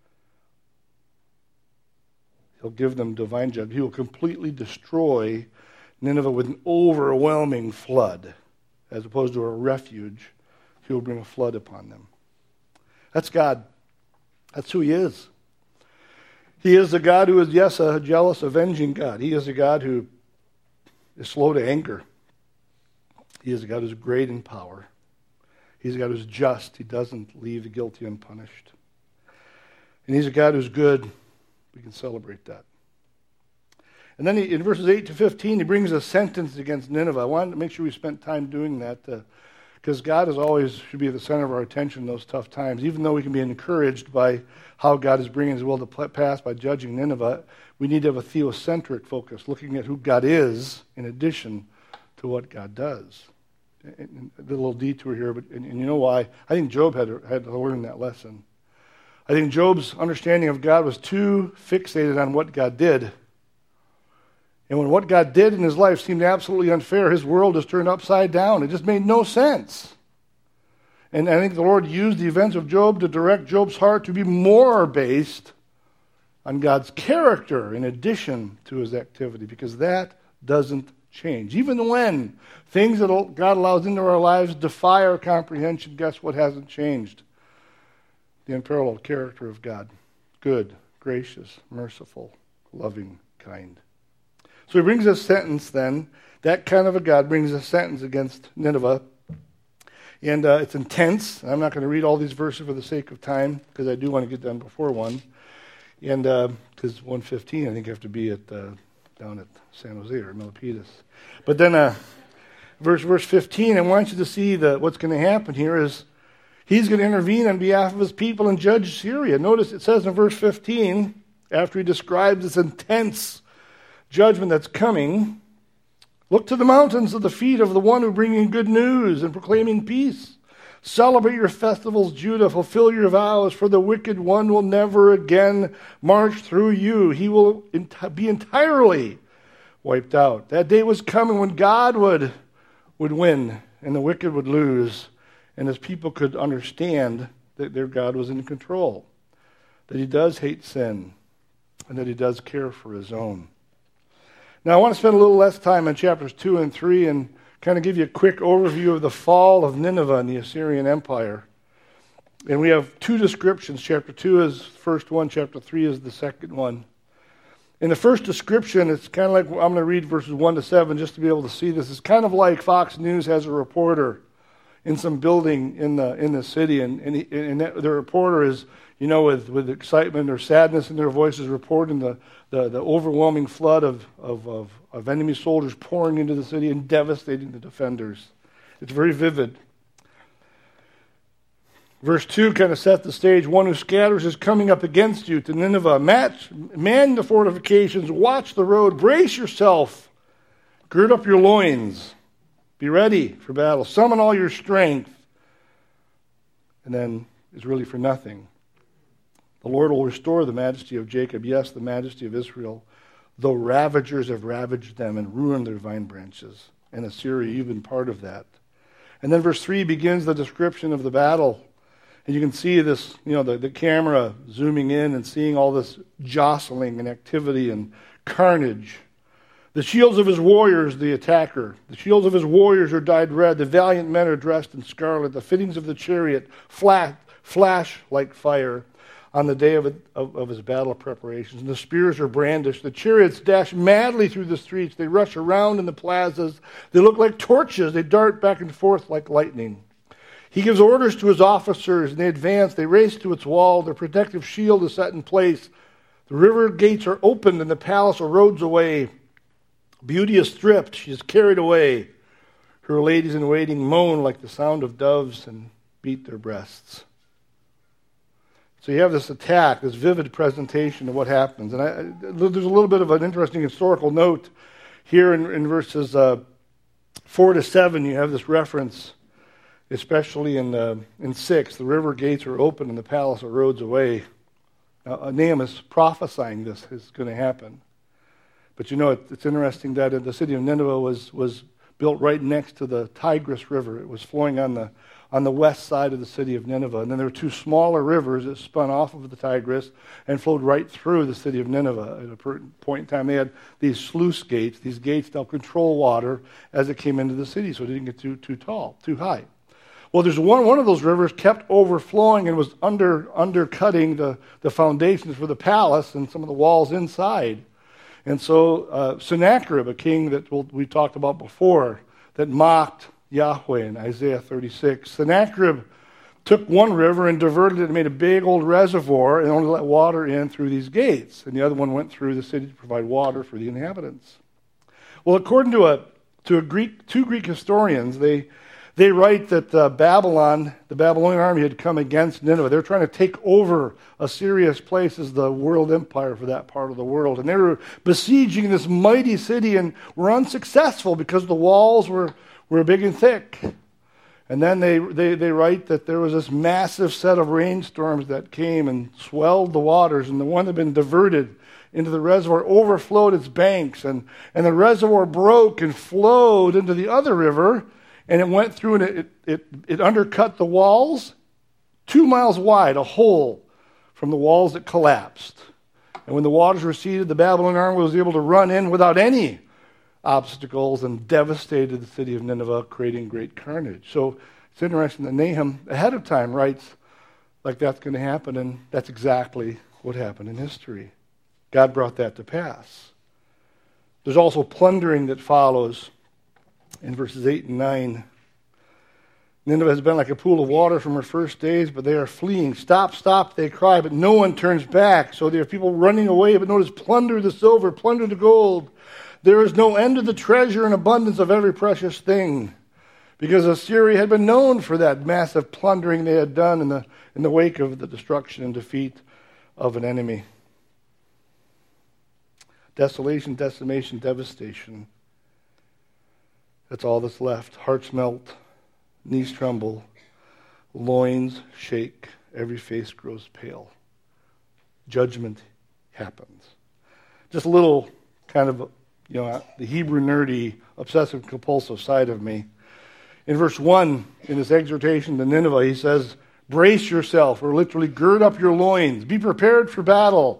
He'll give them divine judgment. He will completely destroy Nineveh with an overwhelming flood. As opposed to a refuge, he will bring a flood upon them. That's God. That's who he is. He is a God who is, yes, a jealous, avenging God. He is a God who is slow to anger. He is a God who's great in power. He's a God who's just. He doesn't leave the guilty unpunished. And he's a God who's good. We can celebrate that. And then he, in verses eight to fifteen, he brings a sentence against Nineveh. I wanted to make sure we spent time doing that to because God is always should be at the center of our attention in those tough times. Even though we can be encouraged by how God is bringing his will to pass by judging Nineveh, we need to have a theocentric focus, looking at who God is in addition to what God does. And a little detour here, but and, and you know why? I think Job had to, had to learn that lesson. I think Job's understanding of God was too fixated on what God did. And when what God did in his life seemed absolutely unfair, his world just turned upside down. It just made no sense. And I think the Lord used the events of Job to direct Job's heart to be more based on God's character in addition to his activity, because that doesn't change. Even when things that God allows into our lives defy our comprehension, guess what hasn't changed? The unparalleled character of God. Good, gracious, merciful, loving, kind. So he brings a sentence then. That kind of a God brings a sentence against Nineveh. And uh, it's intense. I'm not going to read all these verses for the sake of time, because I do want to get done before one. And because uh, one fifteen, I think I have to be at uh, down at San Jose or Milpitas. But then uh, verse verse fifteen, I want you to see that what's going to happen here is he's going to intervene on behalf of his people and judge Syria. Notice it says in verse fifteen, after he describes this intense judgment that's coming, look to the mountains of the feet of the one who bringing good news and proclaiming peace. Celebrate your festivals, Judah. Fulfill your vows, for the wicked one will never again march through you. He will ent- be entirely wiped out. That day was coming when God would, would win and the wicked would lose, and his people could understand that their God was in control, that he does hate sin, and that he does care for his own. Now, I want to spend a little less time on chapters two and three and kind of give you a quick overview of the fall of Nineveh and the Assyrian Empire. And we have two descriptions. Chapter two is the first one. Chapter three is the second one. In the first description, it's kind of like, I'm going to read verses one to seven just to be able to see this. It's kind of like Fox News has a reporter in some building in the in the city, and, and, he, and that, the reporter is, you know, with, with excitement or sadness in their voices, reporting the, the, the overwhelming flood of, of, of, of enemy soldiers pouring into the city and devastating the defenders. It's very vivid. Verse two kind of sets the stage. One who scatters is coming up against you to Nineveh. Match, man the fortifications, watch the road, brace yourself, gird up your loins, be ready for battle, summon all your strength. And then it's really for nothing. The Lord will restore the majesty of Jacob, yes, the majesty of Israel, though ravagers have ravaged them and ruined their vine branches. And Assyria, you've been part of that. And then verse three begins the description of the battle. And you can see this, you know, the, the camera zooming in and seeing all this jostling and activity and carnage. The shields of his warriors, the attacker. The shields of his warriors are dyed red. The valiant men are dressed in scarlet. The fittings of the chariot flat, flash like fire on the day of, it, of, of his battle preparations. And the spears are brandished. The chariots dash madly through the streets. They rush around in the plazas. They look like torches. They dart back and forth like lightning. He gives orders to his officers, and they advance. They race to its wall. Their protective shield is set in place. The river gates are opened, and the palace erodes away. Beauty is stripped. She is carried away. Her ladies in waiting moan like the sound of doves and beat their breasts. So you have this attack, this vivid presentation of what happens. And I, there's a little bit of an interesting historical note here in, in verses uh, four to seven. You have this reference, especially in uh, in six. The river gates are open and the palace erodes away. Now, Nahum is prophesying this is going to happen. But you know, it, it's interesting that the city of Nineveh was was built right next to the Tigris River. It was flowing on the on the west side of the city of Nineveh. And then there were two smaller rivers that spun off of the Tigris and flowed right through the city of Nineveh. At a point in time, they had these sluice gates. These gates now control water as it came into the city, so it didn't get too too tall, too high. Well, there's one one of those rivers kept overflowing and was under undercutting the, the foundations for the palace and some of the walls inside. And so uh, Sennacherib, a king that we talked about before, that mocked Yahweh in Isaiah thirty-six, Sennacherib took one river and diverted it and made a big old reservoir and only let water in through these gates. And the other one went through the city to provide water for the inhabitants. Well, according to a to a Greek two Greek historians, they They write that uh, Babylon, the Babylonian army, had come against Nineveh. They were trying to take over Assyria's place as the world empire for that part of the world. And they were besieging this mighty city and were unsuccessful because the walls were, were big and thick. And then they, they, they write that there was this massive set of rainstorms that came and swelled the waters, and the one that had been diverted into the reservoir overflowed its banks, and, and the reservoir broke and flowed into the other river. And it went through and it, it, it undercut the walls two miles wide, a hole from the walls that collapsed. And when the waters receded, the Babylonian army was able to run in without any obstacles and devastated the city of Nineveh, creating great carnage. So it's interesting that Nahum ahead of time writes like that's going to happen, and that's exactly what happened in history. God brought that to pass. There's also plundering that follows. In verses eight and nine, Nineveh has been like a pool of water from her first days, but they are fleeing. Stop, stop, they cry, but no one turns back. So there are people running away, but notice, plunder the silver, plunder the gold. There is no end to the treasure and abundance of every precious thing. Because Assyria had been known for that massive plundering they had done in the, in the wake of the destruction and defeat of an enemy. Desolation, decimation, devastation. That's all that's left. Hearts melt, knees tremble, loins shake, every face grows pale. Judgment happens. Just a little kind of, you know, the Hebrew nerdy, obsessive compulsive side of me. In verse one, in this exhortation to Nineveh, he says, brace yourself, or literally gird up your loins. Be prepared for battle.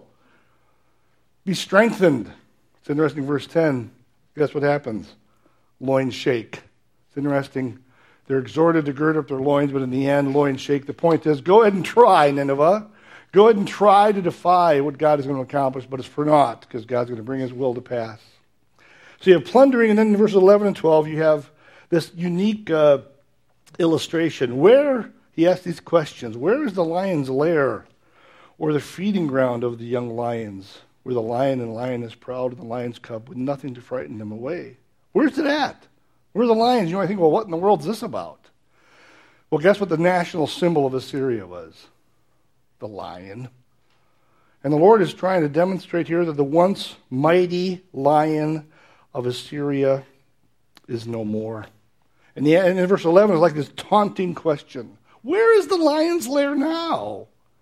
Be strengthened. It's interesting, verse ten. Guess what happens? Loins shake. It's interesting. They're exhorted to gird up their loins, but in the end, loins shake. The point is, go ahead and try, Nineveh. Go ahead and try to defy what God is going to accomplish, but it's for naught, because God's going to bring his will to pass. So you have plundering, and then in verses eleven and twelve, you have this unique uh, illustration. Where, he asks these questions, where is the lion's lair, or the feeding ground of the young lions, where the lion and lioness proud and the lion's cub with nothing to frighten them away? Where's it at? Where are the lions? You know, I think, well, what in the world is this about? Well, guess what the national symbol of Assyria was? The lion. And the Lord is trying to demonstrate here that the once mighty lion of Assyria is no more. And, the, and in verse eleven is like this taunting question. Where is the lion's lair now?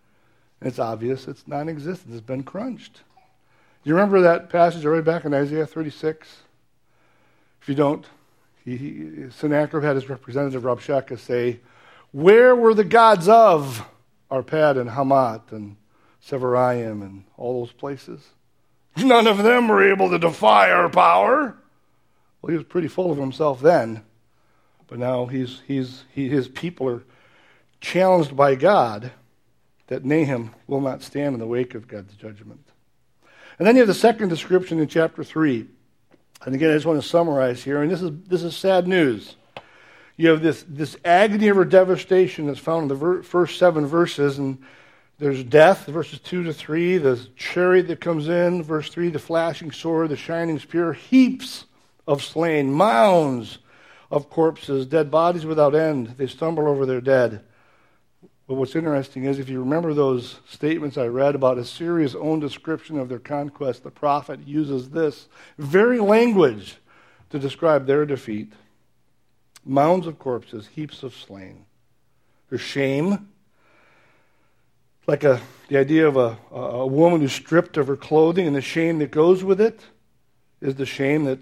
And it's obvious it's non-existent. It's been crunched. Do you remember that passage I read back in Isaiah thirty-six? If you don't, he, he, Sennacherib had his representative Rabshakeh say, where were the gods of Arpad and Hamat and Severaim and all those places? None of them were able to defy our power. Well, he was pretty full of himself then, but now he's he's he, his people are challenged by God that Nahum will not stand in the wake of God's judgment. And then you have the second description in chapter three. And again, I just want to summarize here, and this is this is sad news. You have this, this agony of her devastation that's found in the ver- first seven verses, and there's death, verses two to three, the chariot that comes in, verse three, the flashing sword, the shining spear, heaps of slain, mounds of corpses, dead bodies without end. They stumble over their dead. But what's interesting is if you remember those statements I read about Assyria's own description of their conquest, the prophet uses this very language to describe their defeat. Mounds of corpses, heaps of slain. There's shame, like a, the idea of a, a woman who's stripped of her clothing, and the shame that goes with it is the shame that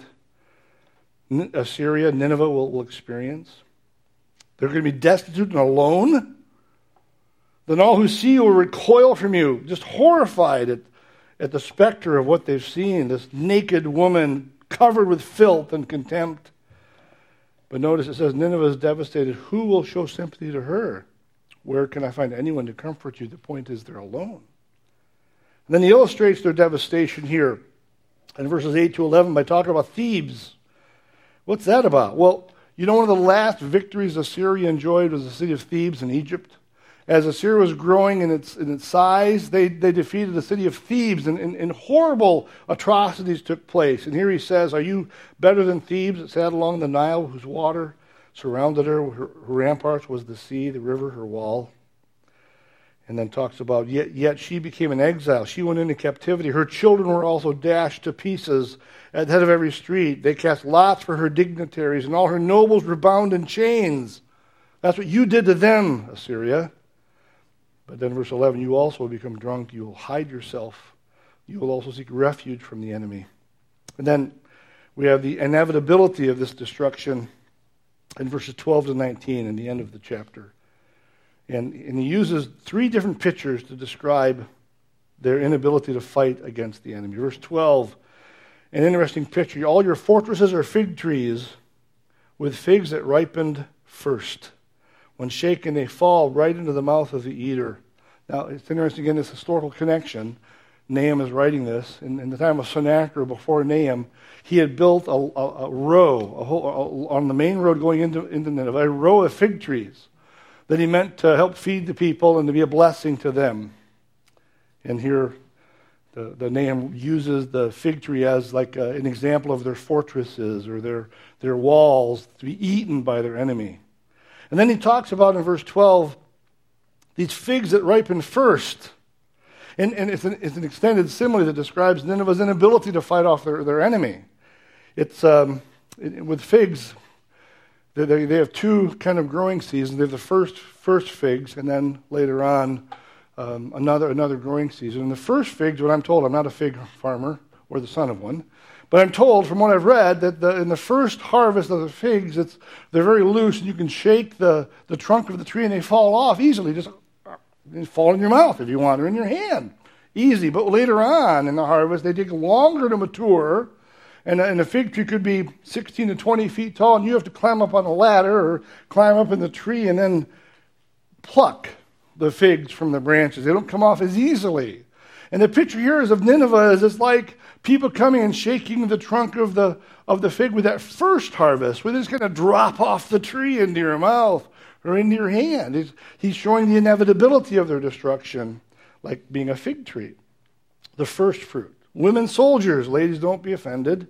Assyria, Nineveh will, will experience. They're going to be destitute and alone. Then all who see you will recoil from you, just horrified at, at the specter of what they've seen, this naked woman covered with filth and contempt. But notice it says, Nineveh is devastated. Who will show sympathy to her? Where can I find anyone to comfort you? The point is they're alone. And then he illustrates their devastation here in verses eight to eleven by talking about Thebes. What's that about? Well, you know one of the last victories Assyria enjoyed was the city of Thebes in Egypt. As Assyria was growing in its in its size, they, they defeated the city of Thebes, and, and, and horrible atrocities took place. And here he says, are you better than Thebes that sat along the Nile, whose water surrounded her. Her, her ramparts was the sea, the river, her wall. And then talks about, yet, yet she became an exile. She went into captivity. Her children were also dashed to pieces at the head of every street. They cast lots for her dignitaries, and all her nobles were bound in chains. That's what you did to them, Assyria. But then verse eleven, you also will become drunk. You will hide yourself. You will also seek refuge from the enemy. And then we have the inevitability of this destruction in verses twelve to nineteen in the end of the chapter. And, and he uses three different pictures to describe their inability to fight against the enemy. Verse twelve, an interesting picture. All your fortresses are fig trees with figs that ripened first. When shaken, they fall right into the mouth of the eater. Now, it's interesting, again, this historical connection. Nahum is writing this. In, in the time of Sennacherib, before Nahum, he had built a, a, a row a whole, a, on the main road going into, into Nineveh, a row of fig trees that he meant to help feed the people and to be a blessing to them. And here, the, the Nahum uses the fig tree as like a, an example of their fortresses or their, their walls to be eaten by their enemy. And then he talks about in verse twelve, these figs that ripen first. And, and it's, an, it's an extended simile that describes Nineveh's inability to fight off their, their enemy. It's um, it, with figs, they, they have two kind of growing seasons. They have the first first figs, and then later on um, another another growing season. And the first figs, what I'm told, I'm not a fig farmer or the son of one, but I'm told from what I've read that the, in the first harvest of the figs, it's they're very loose, and you can shake the, the trunk of the tree, and they fall off easily. Just they fall in your mouth if you want, or in your hand. Easy. But later on in the harvest, they take longer to mature, and, and a fig tree could be sixteen to twenty feet tall, and you have to climb up on a ladder or climb up in the tree and then pluck the figs from the branches. They don't come off as easily. And the picture here is of Nineveh is it's like people coming and shaking the trunk of the of the fig with that first harvest, where it's going to drop off the tree into your mouth or into your hand. He's, he's showing the inevitability of their destruction, like being a fig tree. The first fruit. Women soldiers, ladies, don't be offended.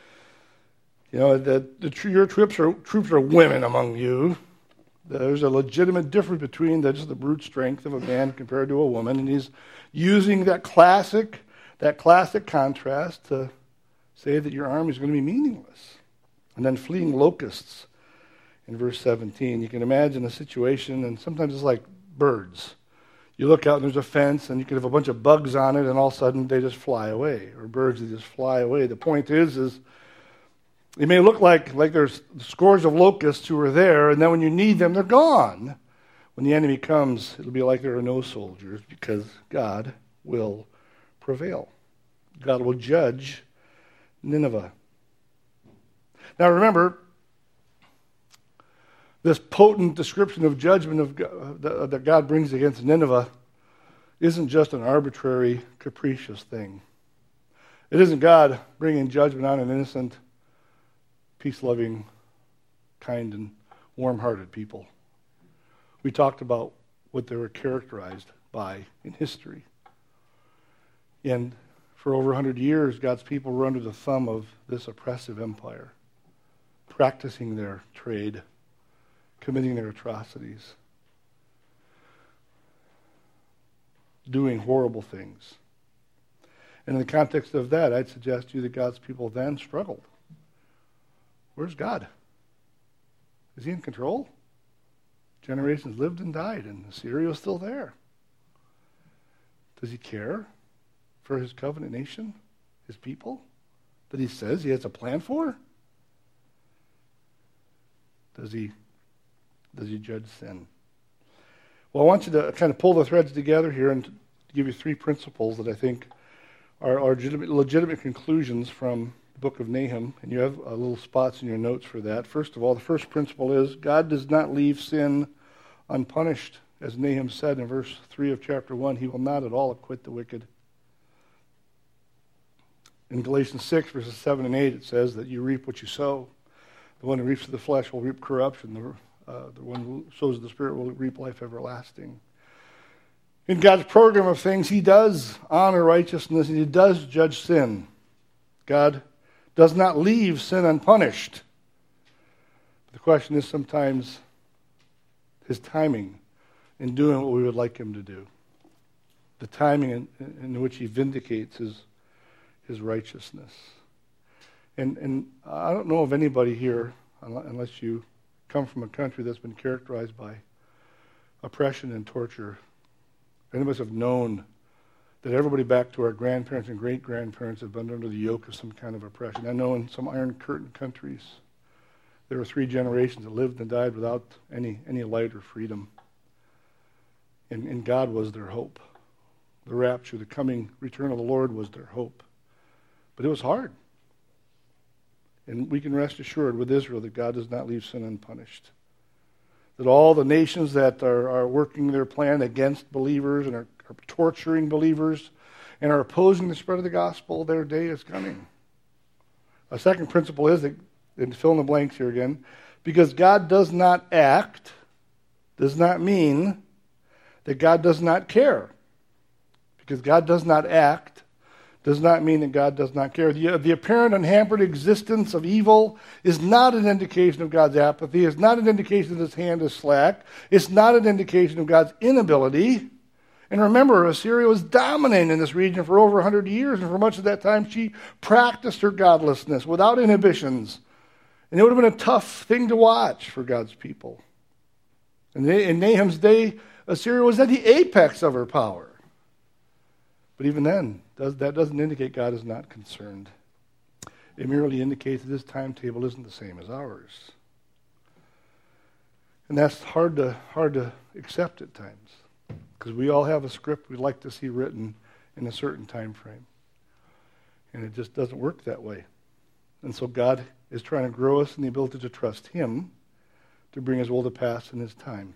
You know, the, the, your troops are, troops are women among you. There's a legitimate difference between the, just the brute strength of a man compared to a woman, and he's using that classic, that classic contrast to say that your army is going to be meaningless. And then fleeing locusts in verse seventeen. You can imagine a situation, and sometimes it's like birds. You look out and there's a fence, and you can have a bunch of bugs on it, and all of a sudden they just fly away, or birds that just fly away. The point is, is it may look like, like there's scores of locusts who are there, and then when you need them, they're gone. When the enemy comes, it'll be like there are no soldiers, because God will prevail. God will judge Nineveh. Now remember, this potent description of judgment of God, that God brings against Nineveh isn't just an arbitrary, capricious thing. It isn't God bringing judgment on an innocent, peace-loving, kind, and warm-hearted people. We talked about what they were characterized by in history. And for over one hundred years, God's people were under the thumb of this oppressive empire, practicing their trade, committing their atrocities, doing horrible things. And in the context of that, I'd suggest to you that God's people then struggled. Where's God? Is he in control? Generations lived and died, and Assyria is still there. Does he care for his covenant nation, his people, that he says he has a plan for? Does he Does he judge sin? Well, I want you to kind of pull the threads together here and give you three principles that I think are, are legitimate, legitimate conclusions from the book of Nahum. And you have uh, little spots in your notes for that. First of all, the first principle is God does not leave sin unpunished. As Nahum said in verse three of chapter one, he will not at all acquit the wicked. In Galatians six, verses seven and eight, it says that you reap what you sow. The one who reaps to the flesh will reap corruption. The Uh, the one who sows the Spirit will reap life everlasting. In God's program of things, he does honor righteousness and he does judge sin. God does not leave sin unpunished. The question is sometimes his timing in doing what we would like him to do. The timing in, in which he vindicates his, his righteousness. And, and I don't know of anybody here, unless you come from a country that's been characterized by oppression and torture. Any of us have known that everybody back to our grandparents and great-grandparents have been under the yoke of some kind of oppression. I know in some Iron Curtain countries, there were three generations that lived and died without any, any light or freedom. And, and God was their hope. The rapture, the coming return of the Lord was their hope. But it was hard. And we can rest assured with Israel that God does not leave sin unpunished. That all the nations that are, are working their plan against believers and are, are torturing believers and are opposing the spread of the gospel, their day is coming. A second principle is, that, and fill in the blanks here again, because God does not act, does not mean that God does not care. Because God does not act does not mean that God does not care. The, the apparent unhampered existence of evil is not an indication of God's apathy. It's not an indication that his hand is slack. It's not an indication of God's inability. And remember, Assyria was dominating in this region for over one hundred years, and for much of that time she practiced her godlessness without inhibitions. And it would have been a tough thing to watch for God's people. And in Nahum's day, Assyria was at the apex of her power. But even then, does, that doesn't indicate God is not concerned. It merely indicates that his timetable isn't the same as ours. And that's hard to hard to accept at times, because we all have a script we'd like to see written in a certain time frame. And it just doesn't work that way. And so God is trying to grow us in the ability to trust him to bring his will to pass in his time.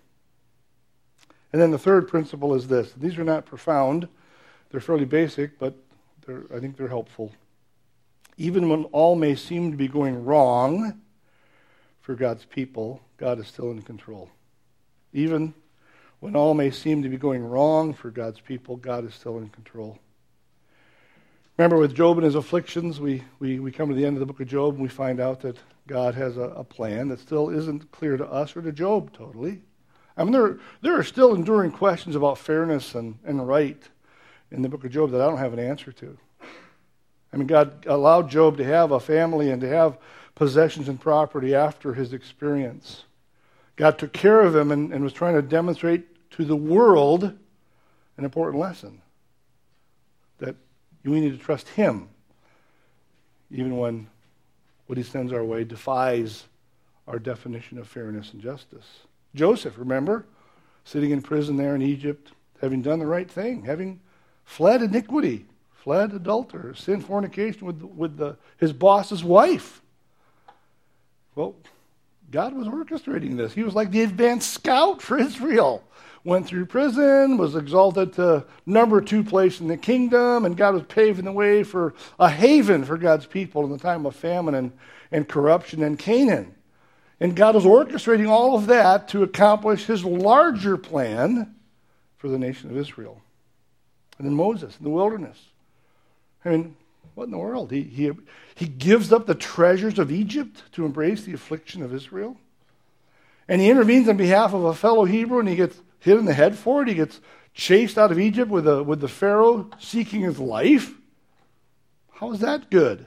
And then the third principle is this. These are not profound. They're fairly basic, but they're, I think they're helpful. Even when all may seem to be going wrong for God's people, God is still in control. Even when all may seem to be going wrong for God's people, God is still in control. Remember, with Job and his afflictions, we, we, we come to the end of the book of Job and we find out that God has a, a plan that still isn't clear to us or to Job totally. I mean, there, there are still enduring questions about fairness and, and right in the book of Job that I don't have an answer to. I mean, God allowed Job to have a family and to have possessions and property after his experience. God took care of him and, and was trying to demonstrate to the world an important lesson. That we need to trust him, even when what he sends our way defies our definition of fairness and justice. Joseph, remember, sitting in prison there in Egypt, having done the right thing, having fled iniquity, fled adultery, sin, fornication with, with the, his boss's wife. Well, God was orchestrating this. He was like the advanced scout for Israel. Went through prison, was exalted to number two place in the kingdom, and God was paving the way for a haven for God's people in the time of famine and, and corruption in Canaan. And God was orchestrating all of that to accomplish his larger plan for the nation of Israel. And then Moses in the wilderness. I mean, what in the world? He, he, he gives up the treasures of Egypt to embrace the affliction of Israel. And he intervenes on behalf of a fellow Hebrew, and he gets hit in the head for it. He gets chased out of Egypt with, a, with the Pharaoh seeking his life. How is that good?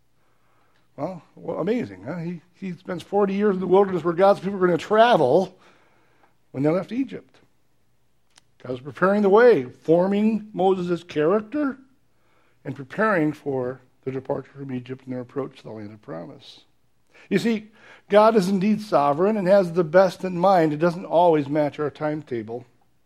Well, well amazing. Huh? He, he spends forty years in the wilderness where God's people were going to travel when they left Egypt. God was preparing the way, forming Moses' character and preparing for the departure from Egypt and their approach to the land of promise. You see, God is indeed sovereign and has the best in mind. It doesn't always match our timetable.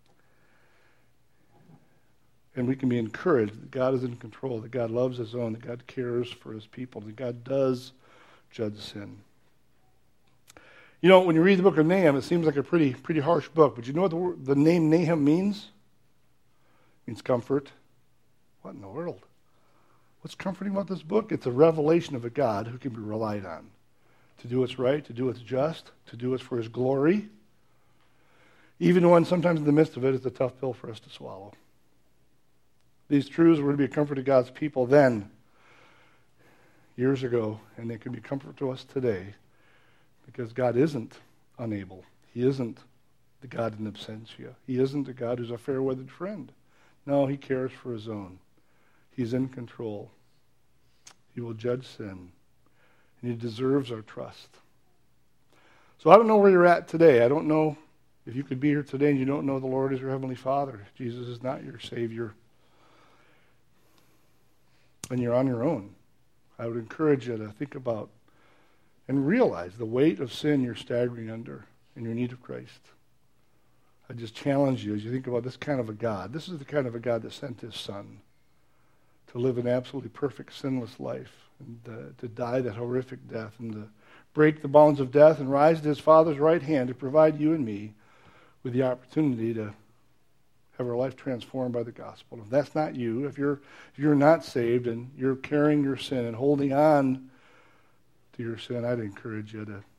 And we can be encouraged that God is in control, that God loves his own, that God cares for his people, that God does judge sin. You know, when you read the book of Nahum, it seems like a pretty pretty harsh book. But you know what the, word, the name Nahum means? It means comfort. What in the world? What's comforting about this book? It's a revelation of a God who can be relied on to do what's right, to do what's just, to do what's for his glory. Even when sometimes in the midst of it, it's a tough pill for us to swallow. These truths were to be a comfort to God's people then, years ago, and they can be comfort to us today. Because God isn't unable. He isn't the God in absentia. He isn't a God who's a fair-weathered friend. No, he cares for his own. He's in control. He will judge sin. And he deserves our trust. So I don't know where you're at today. I don't know if you could be here today and you don't know the Lord as your Heavenly Father. Jesus is not your Savior. And you're on your own. I would encourage you to think about and realize the weight of sin you're staggering under and your need of Christ. I just challenge you as you think about this kind of a God. This is the kind of a God that sent his Son to live an absolutely perfect, sinless life, and uh, to die that horrific death, and to break the bonds of death and rise to his Father's right hand to provide you and me with the opportunity to have our life transformed by the gospel. If that's not you, if you're if you're not saved and you're carrying your sin and holding on to your sin, I'd encourage you to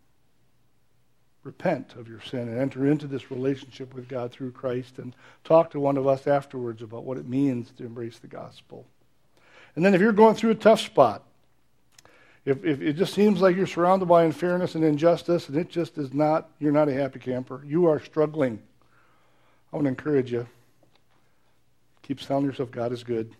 repent of your sin and enter into this relationship with God through Christ, and talk to one of us afterwards about what it means to embrace the gospel. And then if you're going through a tough spot, if, if it just seems like you're surrounded by unfairness and injustice, and it just is not, you're not a happy camper, you are struggling, I want to encourage you. Keep telling yourself God is good.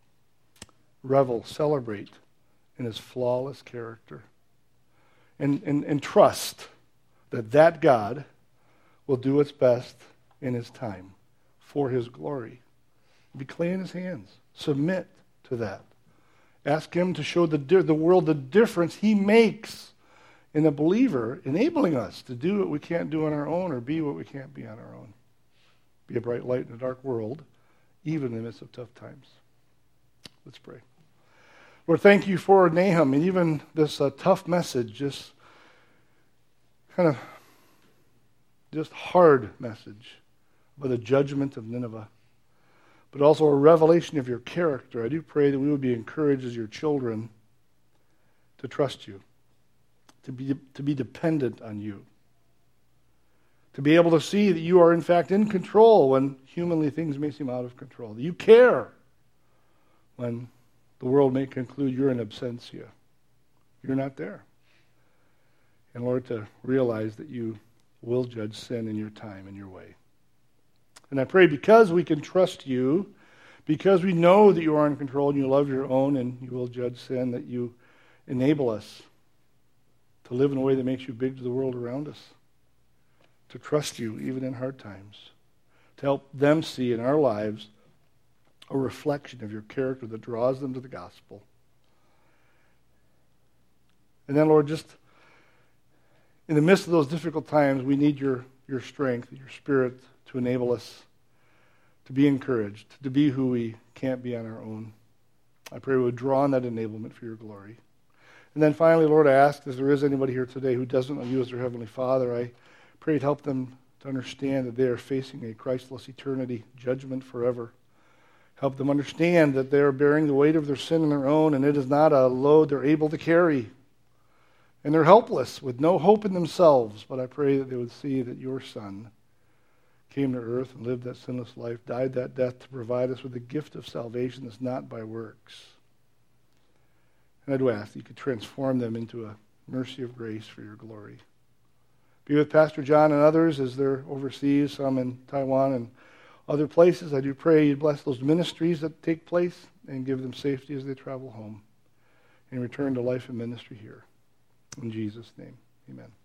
Revel, celebrate in his flawless character. And, and, and trust that that God will do its best in his time for his glory. Be clay in his hands. Submit to that. Ask him to show the, the world the difference he makes in a believer, enabling us to do what we can't do on our own or be what we can't be on our own. Be a bright light in a dark world, even in the midst of tough times. Let's pray. Lord, thank you for Nahum and even this uh, tough message, this kind of just hard message about the judgment of Nineveh, but also a revelation of your character. I do pray that we would be encouraged as your children to trust you, to be, to be dependent on you, to be able to see that you are in fact in control when humanly things may seem out of control, that you care when the world may conclude you're in absentia. You're not there. And Lord, to realize that you will judge sin in your time and your way. And I pray because we can trust you, because we know that you are in control and you love your own and you will judge sin, that you enable us to live in a way that makes you big to the world around us, to trust you even in hard times, to help them see in our lives a reflection of your character that draws them to the gospel. And then, Lord, just in the midst of those difficult times, we need your, your strength, your spirit to enable us to be encouraged, to be who we can't be on our own. I pray we would draw on that enablement for your glory. And then finally, Lord, I ask if there is anybody here today who doesn't know you as their Heavenly Father, I pray to help them to understand that they are facing a Christless eternity, judgment forever. Help them understand that they are bearing the weight of their sin on their own, and it is not a load they're able to carry. And they're helpless with no hope in themselves. But I pray that they would see that your Son came to earth and lived that sinless life, died that death to provide us with the gift of salvation that's not by works. And I do ask that you could transform them into a mercy of grace for your glory. Be with Pastor John and others as they're overseas, some in Taiwan and other places. I do pray you'd bless those ministries that take place and give them safety as they travel home and return to life and ministry here. In Jesus' name, amen.